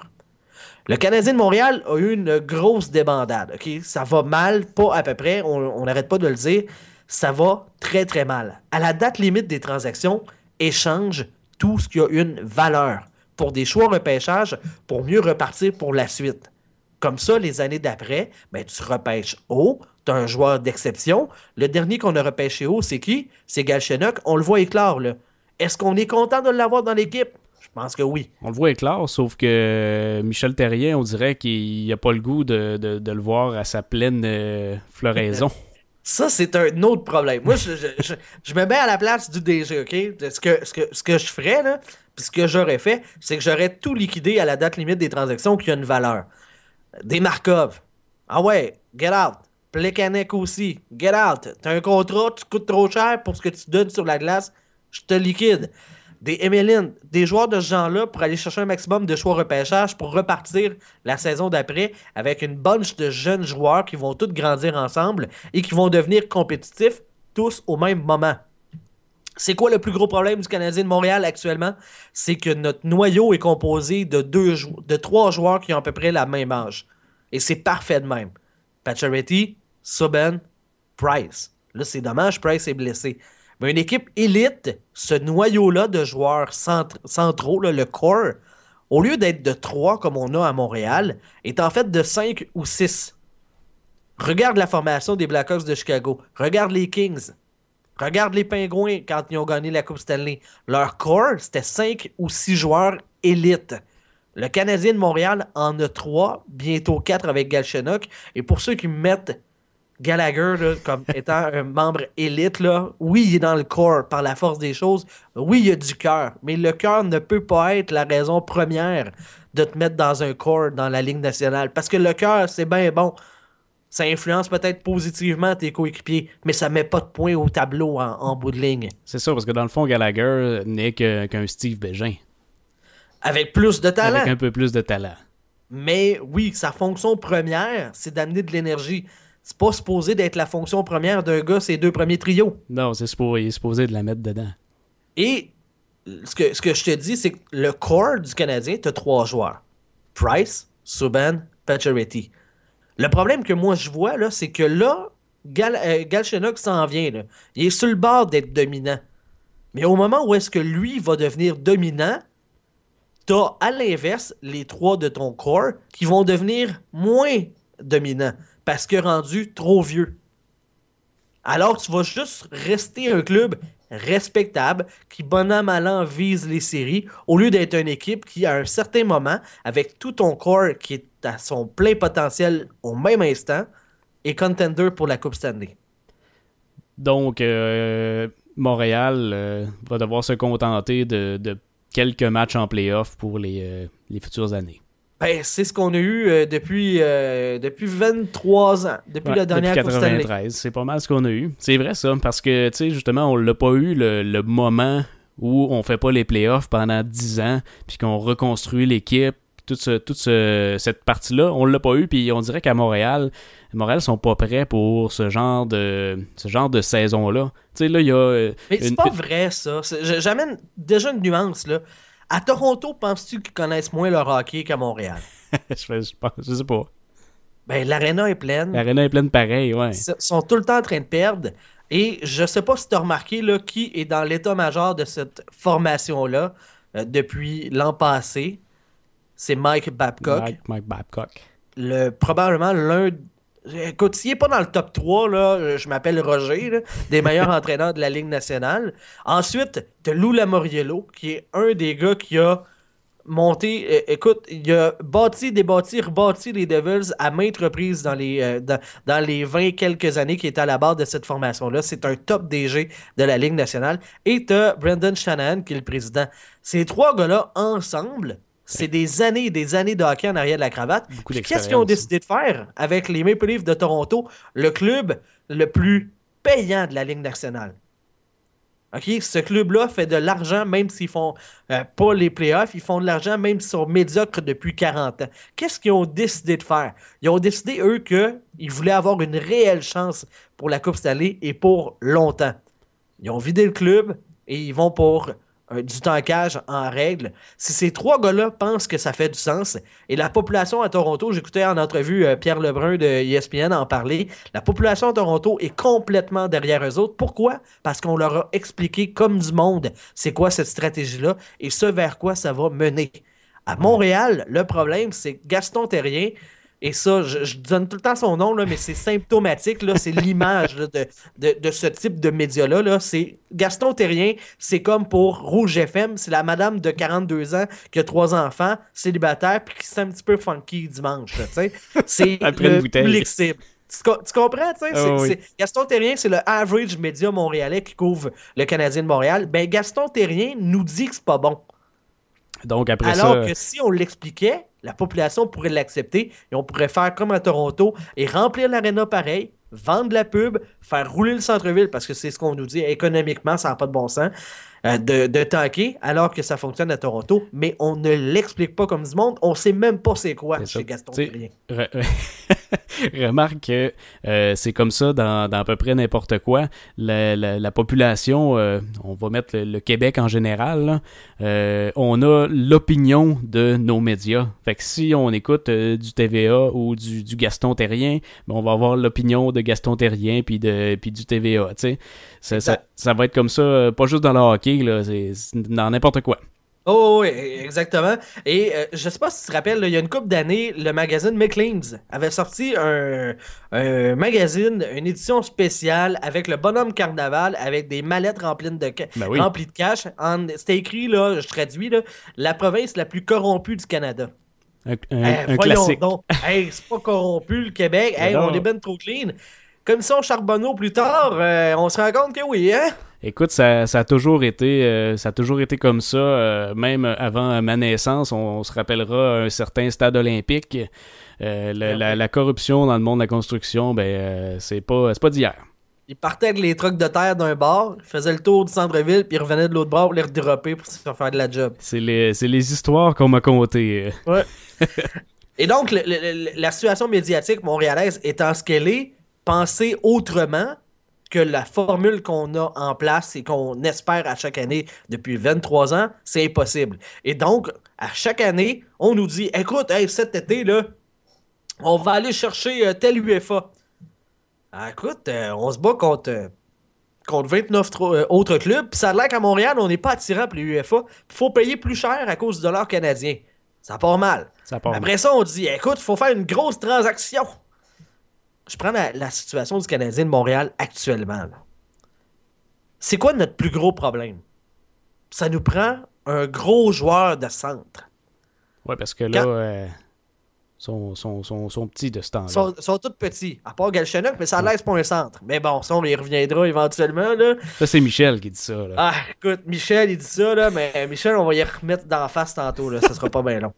Le Canadien de Montréal a eu une grosse débandade. Okay? Ça va mal, pas à peu près, on n'arrête pas de le dire. Ça va très très mal. À la date limite des transactions, échange tout ce qui a une valeur pour des choix repêchage pour mieux repartir pour la suite. Comme ça, les années d'après, ben, tu repêches haut, tu as un joueur d'exception. Le dernier qu'on a repêché haut, c'est qui? C'est Galchenyuk. On le voit éclore, là. Est-ce qu'on est content de l'avoir dans l'équipe? Je pense que oui. On le voit éclore, sauf que Michel Terrien, on dirait qu'il n'a pas le goût de le voir à sa pleine floraison. Ça, c'est un autre problème. Moi, je me mets à la place du DG, OK? Ce que je ferais, là, puis ce que j'aurais fait, c'est que j'aurais tout liquidé à la date limite des transactions qui a une valeur. Des Markov. Ah ouais, get out. Plekanec aussi. Get out. T'as un contrat, tu coûtes trop cher pour ce que tu donnes sur la glace, je te liquide. Des Emeline, des joueurs de ce genre-là pour aller chercher un maximum de choix repêchage pour repartir la saison d'après avec une bunch de jeunes joueurs qui vont tous grandir ensemble et qui vont devenir compétitifs tous au même moment. C'est quoi le plus gros problème du Canadien de Montréal actuellement? C'est que notre noyau est composé de 3 joueurs qui ont à peu près la même âge. Et c'est parfait de même. Pacioretty, Subban, Price. Là, c'est dommage, Price est blessé. Mais une équipe élite, ce noyau-là de joueurs centraux, là, le core, au lieu d'être de 3 comme on a à Montréal, est en fait de 5 ou 6. Regarde la formation des Blackhawks de Chicago. Regarde les Kings. Regarde les Pingouins quand ils ont gagné la Coupe Stanley. Leur core, c'était 5 ou 6 joueurs élites. Le Canadien de Montréal en a 3, bientôt 4 avec Galchenyuk. Et pour ceux qui mettent Gallagher là, comme étant un membre élite, là, oui, il est dans le core par la force des choses. Oui, il y a du cœur. Mais le cœur ne peut pas être la raison première de te mettre dans un core dans la Ligue nationale. Parce que le cœur, c'est bien bon. Ça influence peut-être positivement tes coéquipiers, mais ça met pas de points au tableau en bout de ligne. C'est ça, parce que dans le fond, Gallagher n'est qu'un Steve Bégin. Avec plus de talent. Avec un peu plus de talent. Mais oui, sa fonction première, c'est d'amener de l'énergie. c'est pas supposé d'être la fonction première d'un gars, ses 2 premiers trios. Non, il est supposé de la mettre dedans. Et ce que je te dis, c'est que le core du Canadien, tu as 3 joueurs. Price, Subban, Pacioretty. Le problème que moi je vois, là, c'est que là, Galchenyuk s'en vient. Là. Il est sur le bord d'être dominant. Mais au moment où est-ce que lui va devenir dominant, t'as à l'inverse les 3 de ton core qui vont devenir moins dominants parce que rendus trop vieux. Alors tu vas juste rester un club respectable qui, bon an, mal an, vise les séries au lieu d'être une équipe qui, à un certain moment, avec tout ton core qui est à son plein potentiel au même instant, est contender pour la Coupe Stanley. Donc, Montréal va devoir se contenter de quelques matchs en play-off pour les futures années. Ben, c'est ce qu'on a eu depuis 23 ans, depuis la dernière depuis Coupe Stanley. 93, c'est pas mal ce qu'on a eu. C'est vrai ça, parce que, tu sais, justement, on l'a pas eu le moment où on fait pas les playoffs pendant 10 ans, puis qu'on reconstruit l'équipe, toute cette partie-là, on l'a pas eu, puis on dirait qu'à Montréal sont pas prêts pour ce genre de saison-là. Tu sais, là, il y a... Mais c'est pas vrai, ça. J'amène déjà une nuance, là. À Toronto, penses-tu qu'ils connaissent moins le hockey qu'à Montréal? je sais pas. Ben, l'aréna est pleine. L'aréna est pleine pareil, ouais. Ils sont tout le temps en train de perdre. Et je sais pas si tu as remarqué là, qui est dans l'état-major de cette formation-là depuis l'an passé. C'est Mike Babcock. Mike Babcock. Probablement l'un... Écoute, s'il n'est pas dans le top 3, là, je m'appelle Roger, là, des meilleurs entraîneurs de la Ligue nationale. Ensuite, tu as Lou Lamoriello, qui est un des gars qui a monté... écoute, il a bâti, rebâti les Devils à maintes reprises dans les 20 quelques années qui était à la barre de cette formation-là. C'est un top DG de la Ligue nationale. Et tu as Brendan Shanahan, qui est le président. Ces 3 gars-là, ensemble... C'est des années et des années de hockey en arrière de la cravate. Qu'est-ce qu'ils ont décidé de faire avec les Maple Leafs de Toronto, le club le plus payant de la Ligue nationale? OK, ce club-là fait de l'argent même s'ils font pas les playoffs. Ils font de l'argent même s'ils sont médiocres depuis 40 ans. Qu'est-ce qu'ils ont décidé de faire? Ils ont décidé, eux, qu'ils voulaient avoir une réelle chance pour la Coupe Stanley et pour longtemps. Ils ont vidé le club et ils vont pour... du tankage en règle. Si ces 3 gars-là pensent que ça fait du sens, et la population à Toronto, j'écoutais en entrevue Pierre Lebrun de ESPN en parler, la population à Toronto est complètement derrière eux autres. Pourquoi? Parce qu'on leur a expliqué comme du monde c'est quoi cette stratégie-là et ce vers quoi ça va mener. À Montréal, le problème, c'est Gaston Terrien. Et ça, je donne tout le temps son nom, là, mais c'est symptomatique. Là, c'est l'image là, de ce type de média-là. Là. C'est Gaston Terrien, c'est comme pour Rouge FM. C'est la madame de 42 ans qui a 3 enfants, célibataire, puis qui se sent un petit peu funky dimanche. Là, c'est le public cible. Tu comprends? Oui. Gaston Terrien, c'est le average média montréalais qui couvre le Canadien de Montréal. Ben, Gaston Terrien nous dit que c'est pas bon. Donc, après Alors que si on l'expliquait, la population pourrait l'accepter et on pourrait faire comme à Toronto et remplir l'aréna pareil, vendre la pub, faire rouler le centre-ville parce que c'est ce qu'on nous dit économiquement, ça n'a pas de bon sens, de tanker alors que ça fonctionne à Toronto, mais on ne l'explique pas comme du monde, on sait même pas c'est quoi chez Gaston Terrien. Remarque que c'est comme ça dans à peu près n'importe quoi. La population, on va mettre le Québec en général, là, on a l'opinion de nos médias. Fait que si on écoute du TVA ou du Gaston Terrien, ben on va avoir l'opinion de Gaston Terrien puis du TVA. Ça va être comme ça, pas juste dans le hockey, là, c'est dans n'importe quoi. Oh oui, exactement. Et je sais pas si tu te rappelles, là, il y a une couple d'années, le magazine Maclean's avait sorti un magazine, une édition spéciale avec le bonhomme carnaval, avec des mallettes remplies de cash. C'était écrit, là, je traduis, là, la province la plus corrompue du Canada. Un classique. Donc. C'est pas corrompu le Québec. On est ben trop clean. Commission Charbonneau plus tard, on se rend compte que oui, hein? Écoute, ça a toujours été comme ça, même avant ma naissance. On se rappellera un certain stade olympique. La corruption dans le monde de la construction, c'est pas d'hier. Ils partaient avec les trucks de terre d'un bord, ils faisaient le tour du centre-ville, puis ils revenaient de l'autre bord pour les redropper pour se faire de la job. C'est les histoires qu'on m'a contées. Ouais. Et donc, la situation médiatique montréalaise étant ce qu'elle est, penser autrement que la formule qu'on a en place et qu'on espère à chaque année depuis 23 ans, c'est impossible. Et donc, à chaque année, on nous dit, écoute, hey, cet été, là, on va aller chercher tel UFA. Ah, écoute, on se bat contre 29 autres clubs, puis ça a l'air qu'à Montréal, on n'est pas attirant pour les UFA. Il faut payer plus cher à cause du dollar canadien. Ça part mal. Après ça, on dit, écoute, il faut faire une grosse transaction. Je prends la situation du Canadien de Montréal actuellement. Là. C'est quoi notre plus gros problème? Ça nous prend un gros joueur de centre. Oui, parce que là, sont petits de ce temps-là. Sont tous petits, à part Galchenyuk, mais ça laisse pas un centre. Mais bon, ça, on y reviendra éventuellement. Là. Ça, c'est Michel qui dit ça. Là. Ah, écoute, Michel, il dit ça, là, mais Michel, on va y remettre d'en face tantôt. Là, ça sera pas bien long.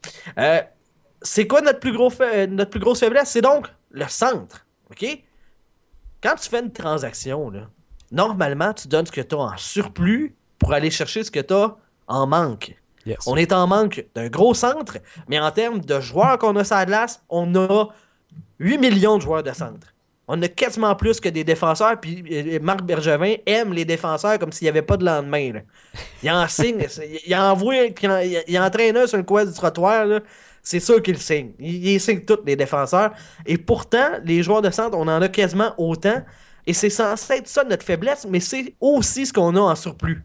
C'est quoi notre plus grosse faiblesse? C'est donc le centre. OK? Quand tu fais une transaction, là, normalement, tu donnes ce que tu as en surplus pour aller chercher ce que tu as en manque. Yes. On est en manque d'un gros centre, mais en termes de joueurs qu'on a sur la glace, on a 8 millions de joueurs de centre. On a quasiment plus que des défenseurs, puis Marc Bergevin aime les défenseurs comme s'il n'y avait pas de lendemain. Là. Il en signe, il entraîne un sur le coin du trottoir, là. C'est sûr qu'il signe. Il signe tous les défenseurs. Et pourtant, les joueurs de centre, on en a quasiment autant. Et c'est censé être ça notre faiblesse, mais c'est aussi ce qu'on a en surplus.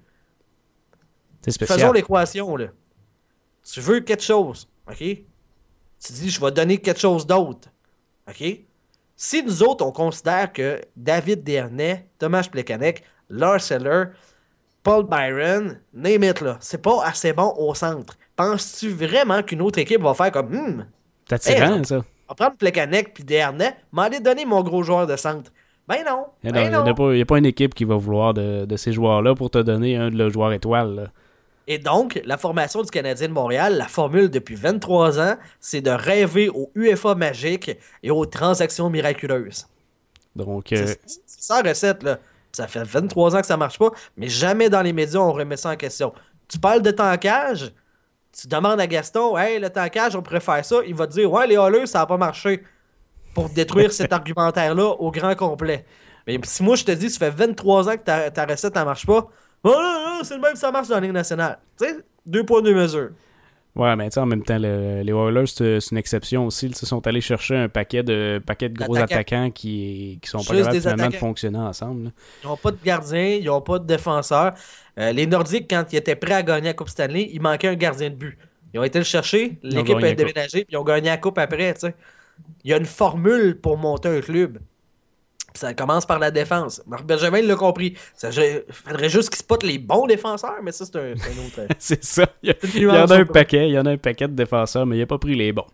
C'est spécial. Faisons l'équation, là. Tu veux quelque chose, OK? Tu dis, je vais donner quelque chose d'autre, OK? Si nous autres, on considère que David Desharnais, Thomas Plekanec, Lars Eller, Paul Byron, name it, là, c'est pas assez bon au centre. Penses-tu vraiment qu'une autre équipe va faire comme C'est attirant, ça. On va prendre Plekanec puis Desharnais, m'aller donner mon gros joueur de centre. Ben non. Il n'y a pas une équipe qui va vouloir de ces joueurs-là pour te donner un de leurs joueurs étoiles. Là. Et donc, la formation du Canadien de Montréal, la formule depuis 23 ans, c'est de rêver au UFA magique et aux transactions miraculeuses. Donc, c'est ça la recette, là. Ça fait 23 ans que ça marche pas, mais jamais dans les médias on remet ça en question. Tu parles de tankage, tu demandes à Gaston, hey, le tankage, on pourrait faire ça. Il va te dire, ouais, les Oilers, ça n'a pas marché. Pour détruire cet argumentaire-là au grand complet. Mais si moi, je te dis, ça fait 23 ans que ta recette, elle marche pas, oh, c'est le même que ça marche dans la Ligue nationale. Tu sais, 2 poids, 2 mesures. Ouais, mais tu sais, en même temps, les Oilers, c'est une exception aussi. Ils sont allés chercher un paquet de gros attaquants qui sont pas capables finalement de fonctionner ensemble. Là. Ils n'ont pas de gardien, ils n'ont pas de défenseur. Les Nordiques, quand ils étaient prêts à gagner la Coupe Stanley, il manquait un gardien de but. Ils ont été le chercher, l'équipe a déménagé, puis ils ont gagné la Coupe après. T'sais. Il y a une formule pour monter un club. Puis ça commence par la défense. Marc Bergevin l'a compris. Il faudrait juste qu'il spotte les bons défenseurs, mais ça, c'est un autre... c'est ça. Il y en a un paquet. Il y en a un paquet de défenseurs, mais il n'a pas pris les bons.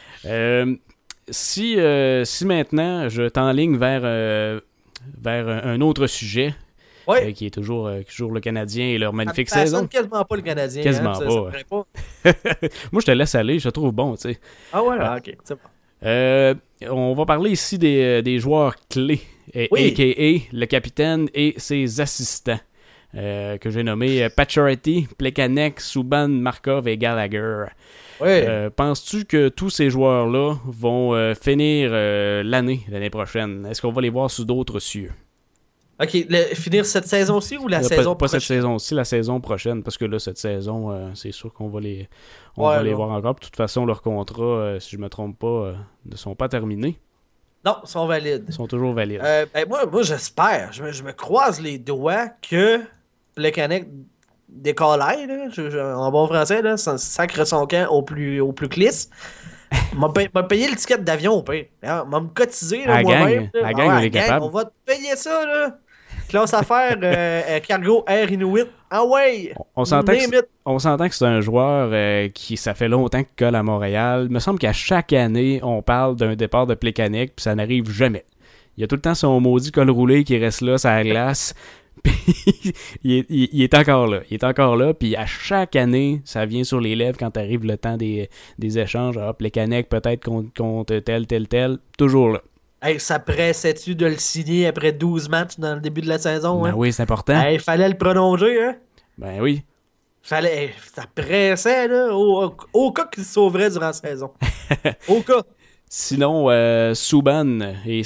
Si maintenant, je t'enligne vers un autre sujet, qui est toujours le Canadien et leur magnifique saison. Ça ne quasiment pas le Canadien. Quasiment pas. Moi, je te laisse aller. Je te trouve bon, tu sais. Ah ouais? OK. C'est bon. On va parler ici des joueurs clés, a.k.a. le capitaine et ses assistants, que j'ai nommés Pacioretty, Plekanec, Subban, Markov et Gallagher. Oui. Penses-tu que tous ces joueurs-là vont finir l'année prochaine? Est-ce qu'on va les voir sous d'autres cieux? OK, finir cette saison-ci ou la saison prochaine? Pas cette saison-ci, la saison prochaine, parce que là, cette saison, c'est sûr qu'on va les voir encore. De toute façon, leurs contrats, si je ne me trompe pas, ne sont pas terminés. Non, ils sont valides. Ils sont toujours valides. Moi, j'espère, je me croise les doigts que Plekanec décollaille, en bon français, là, sacre son camp au plus clisse. m'a payé le ticket d'avion au pire. M'a me cotisé moi-même. La gang, on est capable. On va te payer ça, là. Classe affaire Cargo Air Inuit. Ah ouais! On s'entend que c'est un joueur qui, ça fait longtemps qu'il colle à Montréal. Il me semble qu'à chaque année, on parle d'un départ de Plekanec, puis ça n'arrive jamais. Il y a tout le temps son maudit col roulé qui reste là, sur la glace. Puis il est encore là. Il est encore là, puis à chaque année, ça vient sur les lèvres quand arrive le temps des échanges. Ah, Plekanec peut-être contre tel. Toujours là. Hey, ça pressait-tu de le signer après 12 matchs dans le début de la saison? Ben oui, c'est important. Il fallait le prolonger, hein? Ben oui. Ça pressait, là, au cas qu'il se sauverait durant la saison. Au cas. Sinon, Subban et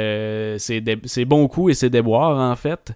ses bons coups et ses déboires, en fait.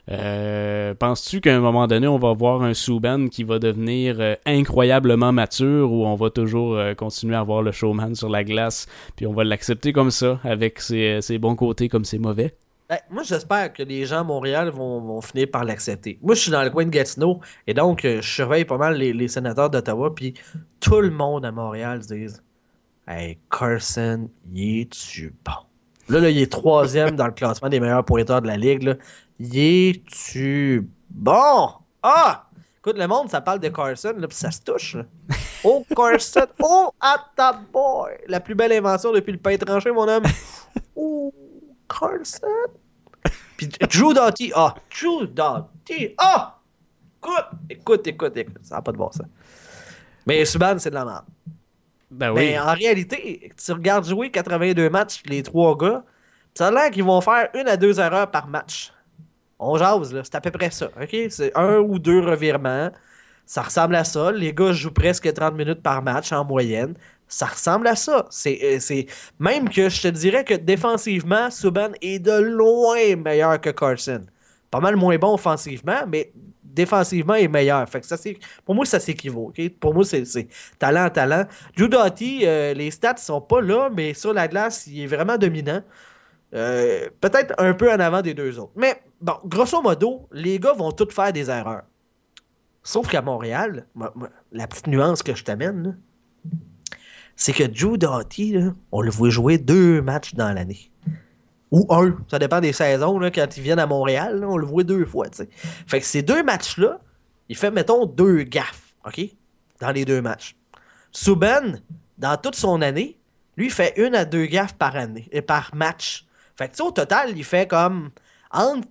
Penses-tu qu'à un moment donné, on va voir un Subban qui va devenir incroyablement mature ou on va toujours continuer à voir le showman sur la glace puis on va l'accepter comme ça, avec ses bons côtés comme ses mauvais? Ben, moi, j'espère que les gens à Montréal vont finir par l'accepter. Moi, je suis dans le coin de Gatineau et donc je surveille pas mal les sénateurs d'Ottawa, puis tout le monde à Montréal se dit « Hey, Carson, il est-tu bon? » Là, il est 3e dans le classement des meilleurs pointeurs de la Ligue. Là. Il est-tu bon? Ah! Écoute, le monde, ça parle de Carson, là, puis ça se touche. Là. Oh, Carson! Oh, atta boy! La plus belle invention depuis le pain tranché, mon homme. Oh, Carson! Puis Drew Doughty. Ah! Drew Doughty! Ah! Écoute, ça n'a pas de bon sens. Mais Subban, c'est de la merde. Ben oui. Mais en réalité, tu regardes jouer 82 matchs, les 3 gars, ça a l'air qu'ils vont faire 1 à 2 erreurs par match. On jase, là. C'est à peu près ça. OK? C'est 1 ou 2 revirements. Ça ressemble à ça. Les gars jouent presque 30 minutes par match en moyenne. Ça ressemble à ça. C'est même que je te dirais que défensivement, Subban est de loin meilleur que Carson. Pas mal moins bon offensivement, mais défensivement est meilleur. Fait que ça, pour moi, ça s'équivaut. Okay? Pour moi, c'est talent. Drew Doughty, les stats sont pas là, mais sur la glace, il est vraiment dominant. Peut-être un peu en avant des deux autres. Mais bon, grosso modo, les gars vont tous faire des erreurs. Sauf qu'à Montréal, la petite nuance que je t'amène, là, c'est que Drew Doughty, là, on le voit jouer 2 matchs dans l'année. Ou 1. Ça dépend des saisons. Là, quand ils viennent à Montréal, là, on le voit 2 fois. T'sais. Fait que ces 2 matchs-là, il fait, mettons, 2 gaffes. OK? Dans les 2 matchs. Subban, dans toute son année, lui, il fait 1 à 2 gaffes par année, par match. Fait que au total, il fait comme entre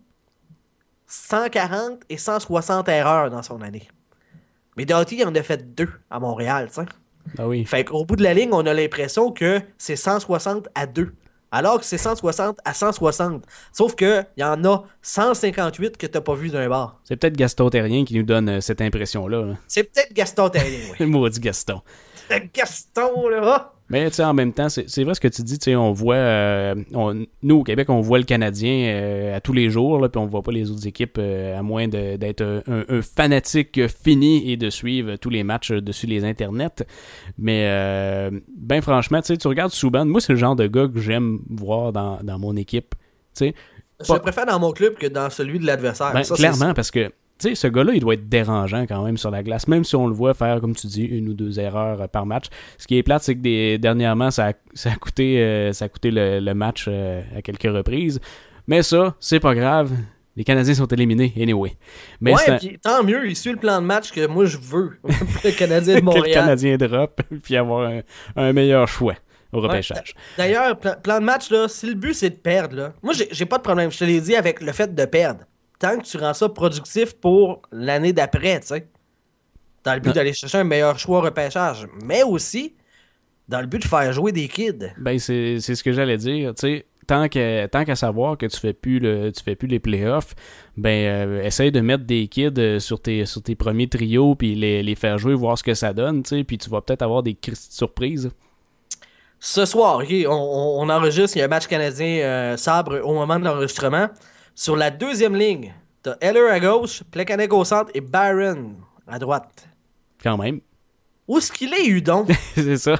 140 et 160 erreurs dans son année. Mais Doughty, il en a fait 2 à Montréal, tu sais. Ah oui. Fait qu'au bout de la ligne, on a l'impression que c'est 160 à 2. Alors que c'est 160 à 160. Sauf qu'il y en a 158 que t'as pas vu d'un bar. C'est peut-être Gaston Terrien qui nous donne cette impression-là. Là. C'est peut-être Gaston Terrien, oui. Le maudit Gaston. Gaston, là! Mais tu sais, en même temps, c'est vrai ce que tu dis, tu sais, on voit, nous au Québec, on voit le Canadien à tous les jours, là, puis on voit pas les autres équipes, à moins d'être un fanatique fini et de suivre tous les matchs dessus les internets. Mais, ben franchement, tu sais, tu regardes Subban, moi c'est le genre de gars que j'aime voir dans mon équipe, tu sais. Je le préfère dans mon club que dans celui de l'adversaire. Ben, ça, clairement, parce que tu sais, ce gars-là, il doit être dérangeant quand même sur la glace, même si on le voit faire, comme tu dis, 1 ou 2 erreurs par match. Ce qui est plate, c'est que dernièrement, ça a coûté le match à quelques reprises. Mais ça, c'est pas grave. Les Canadiens sont éliminés, anyway. Mais ouais, puis tant mieux, il suit le plan de match que moi je veux pour le Canadien de Montréal. Que le Canadien drop, puis avoir un meilleur choix au repêchage. Ouais. D'ailleurs, plan de match, là, si le but c'est de perdre, là, moi j'ai pas de problème, je te l'ai dit, avec le fait de perdre. Tant que tu rends ça productif pour l'année d'après, tu sais. Dans le but d'aller chercher un meilleur choix au repêchage. Mais aussi, dans le but de faire jouer des kids. Ben, c'est ce que j'allais dire. Tu sais, tant qu'à savoir que tu fais plus les playoffs, ben, essaye de mettre des kids sur tes premiers trios puis les faire jouer, voir ce que ça donne, tu sais. Puis tu vas peut-être avoir des surprises. Ce soir, okay, on enregistre, il y a un match canadien sabre au moment de l'enregistrement. Sur la 2e ligne, t'as Heller à gauche, Plekanec au centre et Barron à droite. Quand même. Où est-ce qu'il est, Hudon? C'est ça.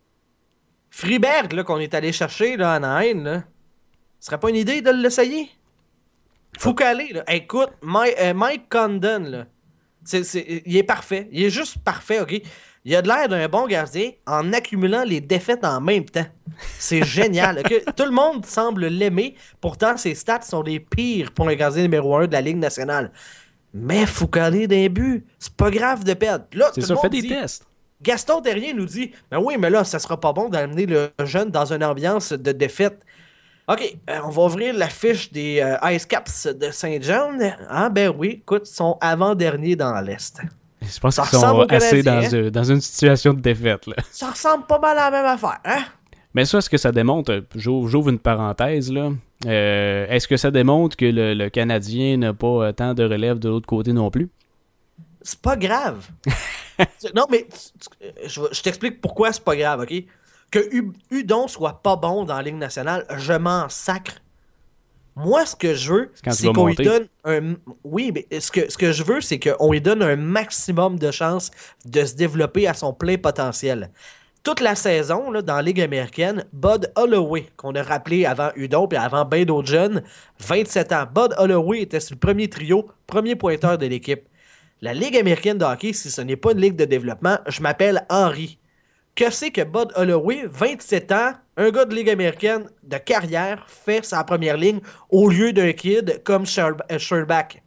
Friberg, là, qu'on est allé chercher là, à Anaheim, là, ce serait pas une idée de l'essayer? Foucault, là. Écoute, Mike Condon, là, il est parfait. Il est juste parfait, OK? Il a de l'air d'un bon gardien en accumulant les défaites en même temps. C'est génial. Okay? Tout le monde semble l'aimer. Pourtant, ses stats sont les pires pour le gardien numéro 1 de la Ligue nationale. Mais Foucault d'un but, c'est pas grave de perdre. Là, c'est ça, fait des tests. Gaston Terrien nous dit « Ben oui, mais là, ça sera pas bon d'amener le jeune dans une ambiance de défaite. » OK, on va ouvrir la fiche des Ice Caps de Saint-John. Ah ben oui, écoute, ils sont avant-derniers dans l'Est. Je pense qu'ils sont assez dans une situation de défaite. Là. Ça ressemble pas mal à la même affaire, hein? Mais ça, est-ce que ça démontre, j'ouvre une parenthèse, là, est-ce que ça démontre que le Canadien n'a pas tant de relève de l'autre côté non plus? C'est pas grave. Non, mais je t'explique pourquoi c'est pas grave, OK? Que Udon soit pas bon dans la Ligue nationale, je m'en sacre. Moi, ce que je veux, c'est qu'on lui donne un... Oui, mais ce que je veux, c'est qu'on lui donne un maximum de chances de se développer à son plein potentiel. Toute la saison, là, dans la Ligue américaine, Bud Holloway, qu'on a rappelé avant Udon et avant bien d'autres jeunes, 27 ans. Bud Holloway était sur le premier trio, premier pointeur de l'équipe. La Ligue américaine de hockey, si ce n'est pas une ligue de développement, je m'appelle Henry. Que c'est que Bud Holloway, 27 ans, un gars de Ligue américaine de carrière, fait sa première ligne au lieu d'un kid comme Sherbach?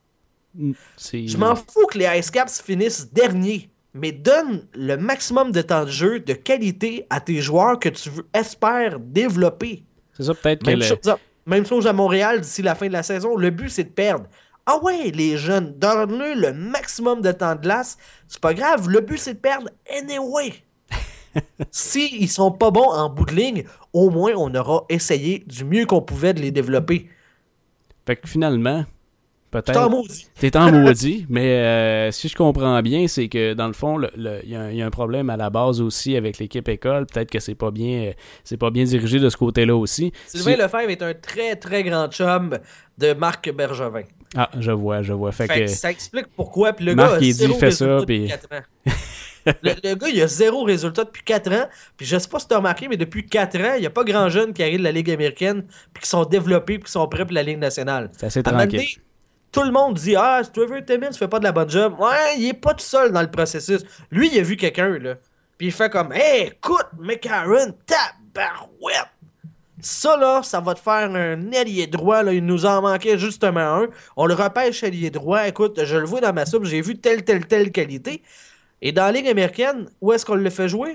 Je m'en fous que les Ice Caps finissent dernier, mais donne le maximum de temps de jeu, de qualité à tes joueurs que tu espères développer. C'est ça, peut-être Même chose à Montréal d'ici la fin de la saison. Le but, c'est de perdre. Ah ouais, les jeunes, donne-le le maximum de temps de glace. C'est pas grave, le but, c'est de perdre anyway. S'ils sont pas bons en bout de ligne, au moins on aura essayé du mieux qu'on pouvait de les développer. Fait que finalement, peut-être... T'es en maudit. T'es en maudit, mais si je comprends bien, c'est que dans le fond, il y a un problème à la base aussi avec l'équipe école. Peut-être que c'est pas bien dirigé de ce côté-là aussi. Sylvain Lefebvre est un très très grand chum de Marc Bergevin. Ah, je vois. Fait que ça explique pourquoi. Puis le Marc, gars a il dit, zéro fait résultat ça, depuis puis... 4 ans. Le gars, il a 0 résultat depuis 4 ans. Puis je sais pas si tu as remarqué, mais depuis 4 ans, il n'y a pas grand jeune qui arrive de la Ligue américaine puis qui sont développés puis qui sont prêts pour la Ligue nationale. C'est assez tranquille. Tout le monde dit « Ah, Trevor Timmins fait pas de la bonne job. » Ouais, il est pas tout seul dans le processus. Lui, il a vu quelqu'un, là. Puis il fait comme « Hey, écoute, McCarron, tabarouette! » Ça, là, ça va te faire un ailier droit. Là. Il nous en manquait justement un. On le repêche ailier droit. Écoute, je le vois dans ma soupe. J'ai vu telle qualité. Et dans la Ligue américaine, où est-ce qu'on le fait jouer?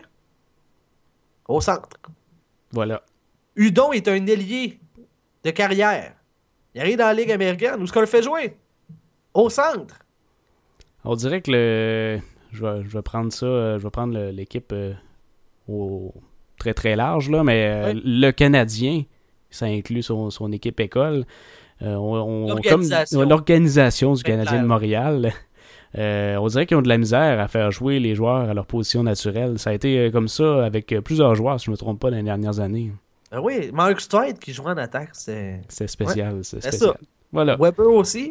Au centre. Voilà. Udon est un ailier de carrière. Il arrive dans la Ligue américaine. Où est-ce qu'on le fait jouer? Au centre. On dirait que je vais prendre ça. Je vais prendre l'équipe au très très large, là, mais le Canadien, ça inclut son équipe école. L'organisation du Canadien de Montréal. On dirait qu'ils ont de la misère à faire jouer les joueurs à leur position naturelle. Ça a été comme ça avec plusieurs joueurs, si je ne me trompe pas, dans les dernières années. Oui, Mark Streit qui joue en attaque, c'est spécial. Ouais, c'est spécial. Ça. Voilà. Weber aussi.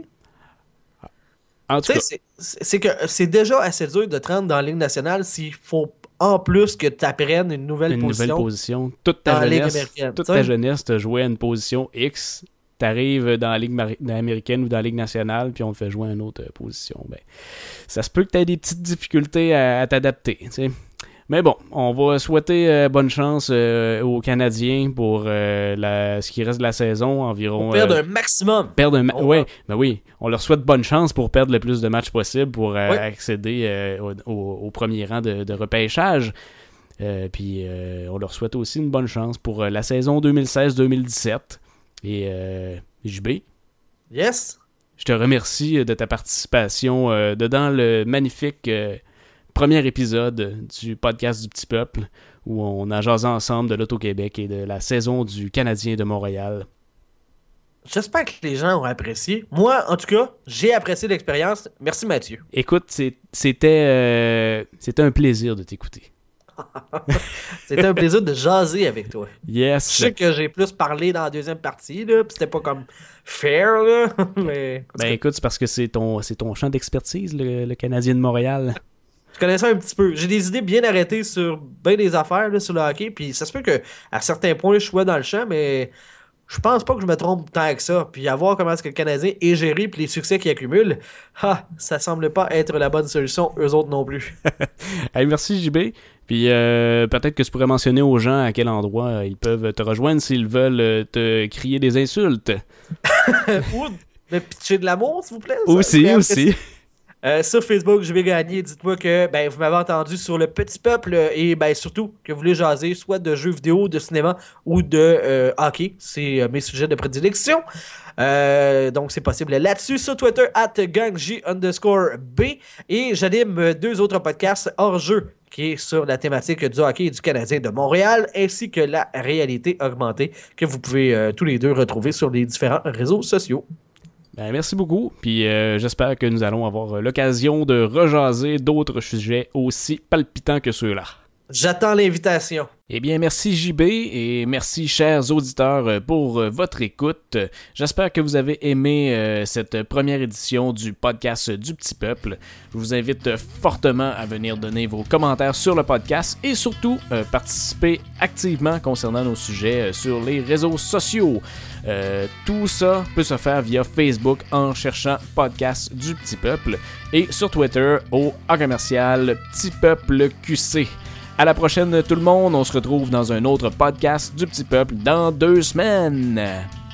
En tout cas, c'est que c'est déjà assez dur de te rendre dans la Ligue nationale s'il faut en plus que tu apprennes une nouvelle position. Toute ta jeunesse, tu as joué à une position X. T'arrives dans la Ligue américaine ou dans la Ligue nationale, puis on te fait jouer à une autre position. Ben, ça se peut que tu aies des petites difficultés à t'adapter. T'sais. Mais bon, on va souhaiter bonne chance aux Canadiens pour ce qui reste de la saison, environ... Pour perdre un maximum. Oui, on leur souhaite bonne chance pour perdre le plus de matchs possible pour accéder au premier rang de repêchage. Puis on leur souhaite aussi une bonne chance pour la saison 2016-2017. Et JB, yes, je te remercie de ta participation dans le magnifique premier épisode du podcast du Petit Peuple où on a jasé ensemble de l'Auto-Québec et de la saison du Canadien de Montréal. J'espère que les gens ont apprécié. Moi, en tout cas, j'ai apprécié l'expérience. Merci Mathieu. Écoute, c'était un plaisir de t'écouter. C'était un plaisir de jaser avec toi. Yes. Je sais que j'ai plus parlé dans la deuxième partie, là, pis c'était pas comme fair, là. Mais, écoute, c'est parce que c'est ton champ d'expertise, le Canadien de Montréal. Je connais ça un petit peu. J'ai des idées bien arrêtées sur bien des affaires là, sur le hockey, puis ça se peut que à certains points, je sois dans le champ, mais je pense pas que je me trompe tant que ça. Puis à voir comment est-ce que le Canadien est géré, puis les succès qu'il accumule, ça semble pas être la bonne solution, eux autres non plus. Hey, merci JB. Puis peut-être que tu pourrais mentionner aux gens à quel endroit ils peuvent te rejoindre s'ils veulent te crier des insultes. Ou me pitcher de l'amour, s'il vous plaît. Aussi. Sur Facebook, je vais gagner. Dites-moi que vous m'avez entendu sur le Petit Peuple et surtout que vous voulez jaser soit de jeux vidéo, de cinéma ou de hockey. C'est mes sujets de prédilection. Donc c'est possible là-dessus. Sur Twitter, @gangj_b. Et j'anime 2 autres podcasts hors jeu qui est sur la thématique du hockey et du Canadien de Montréal, ainsi que la réalité augmentée que vous pouvez tous les deux retrouver sur les différents réseaux sociaux. Ben, merci beaucoup, puis j'espère que nous allons avoir l'occasion de rejaser d'autres sujets aussi palpitants que ceux-là. J'attends l'invitation. Eh bien, merci JB et merci chers auditeurs pour votre écoute. J'espère que vous avez aimé cette première édition du podcast du Petit Peuple. Je vous invite fortement à venir donner vos commentaires sur le podcast et surtout participer activement concernant nos sujets sur les réseaux sociaux. Tout ça peut se faire via Facebook en cherchant Podcast du Petit Peuple et sur Twitter au @Petit Peuple QC. À la prochaine tout le monde, on se retrouve dans un autre podcast du Petit Peuple dans 2 semaines.